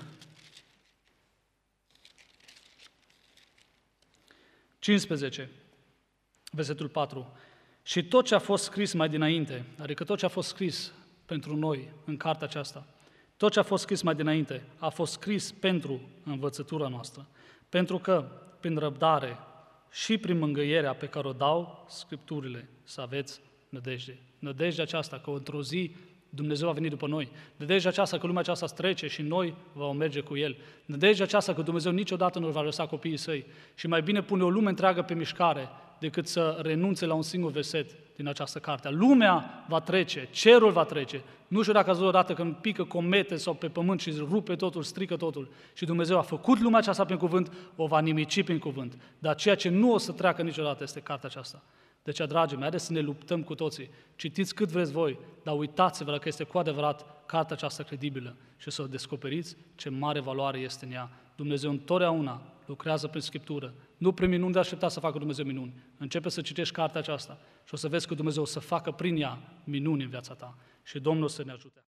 cincisprezece, versetul patru. Și tot ce a fost scris mai dinainte, adică tot ce a fost scris pentru noi în cartea aceasta, tot ce a fost scris mai dinainte a fost scris pentru învățătura noastră, pentru că, prin răbdare și prin mângâierea pe care o dau Scripturile, să aveți nădejde. Nădejdea aceasta că într-o zi Dumnezeu va veni după noi. Nădejdea aceasta că lumea aceasta trece și noi vom merge cu El. Nădejdea aceasta că Dumnezeu niciodată nu va lăsa copiii Săi și mai bine pune o lume întreagă pe mișcare decât să renunțe la un singur verset din această carte. Lumea va trece, cerul va trece. Nu știu dacă ați văzut odată când pică comete sau pe pământ și rupe totul, strică totul. Și Dumnezeu a făcut lumea aceasta prin cuvânt, o va nimici prin cuvânt. Dar ceea ce nu o să treacă niciodată este cartea aceasta. De aceea, dragii mei, haideți să ne luptăm cu toții. Citiți cât vreți voi, dar uitați-vă că este cu adevărat cartea aceasta credibilă și să o descoperiți ce mare valoare este în ea. Dumnezeu întotdeauna lucrează prin Scriptură. Nu prin minuni de aștepta să facă Dumnezeu minuni. Începe să citești cartea aceasta și o să vezi că Dumnezeu o să facă prin ea minuni în viața ta. Și Domnul să ne ajute.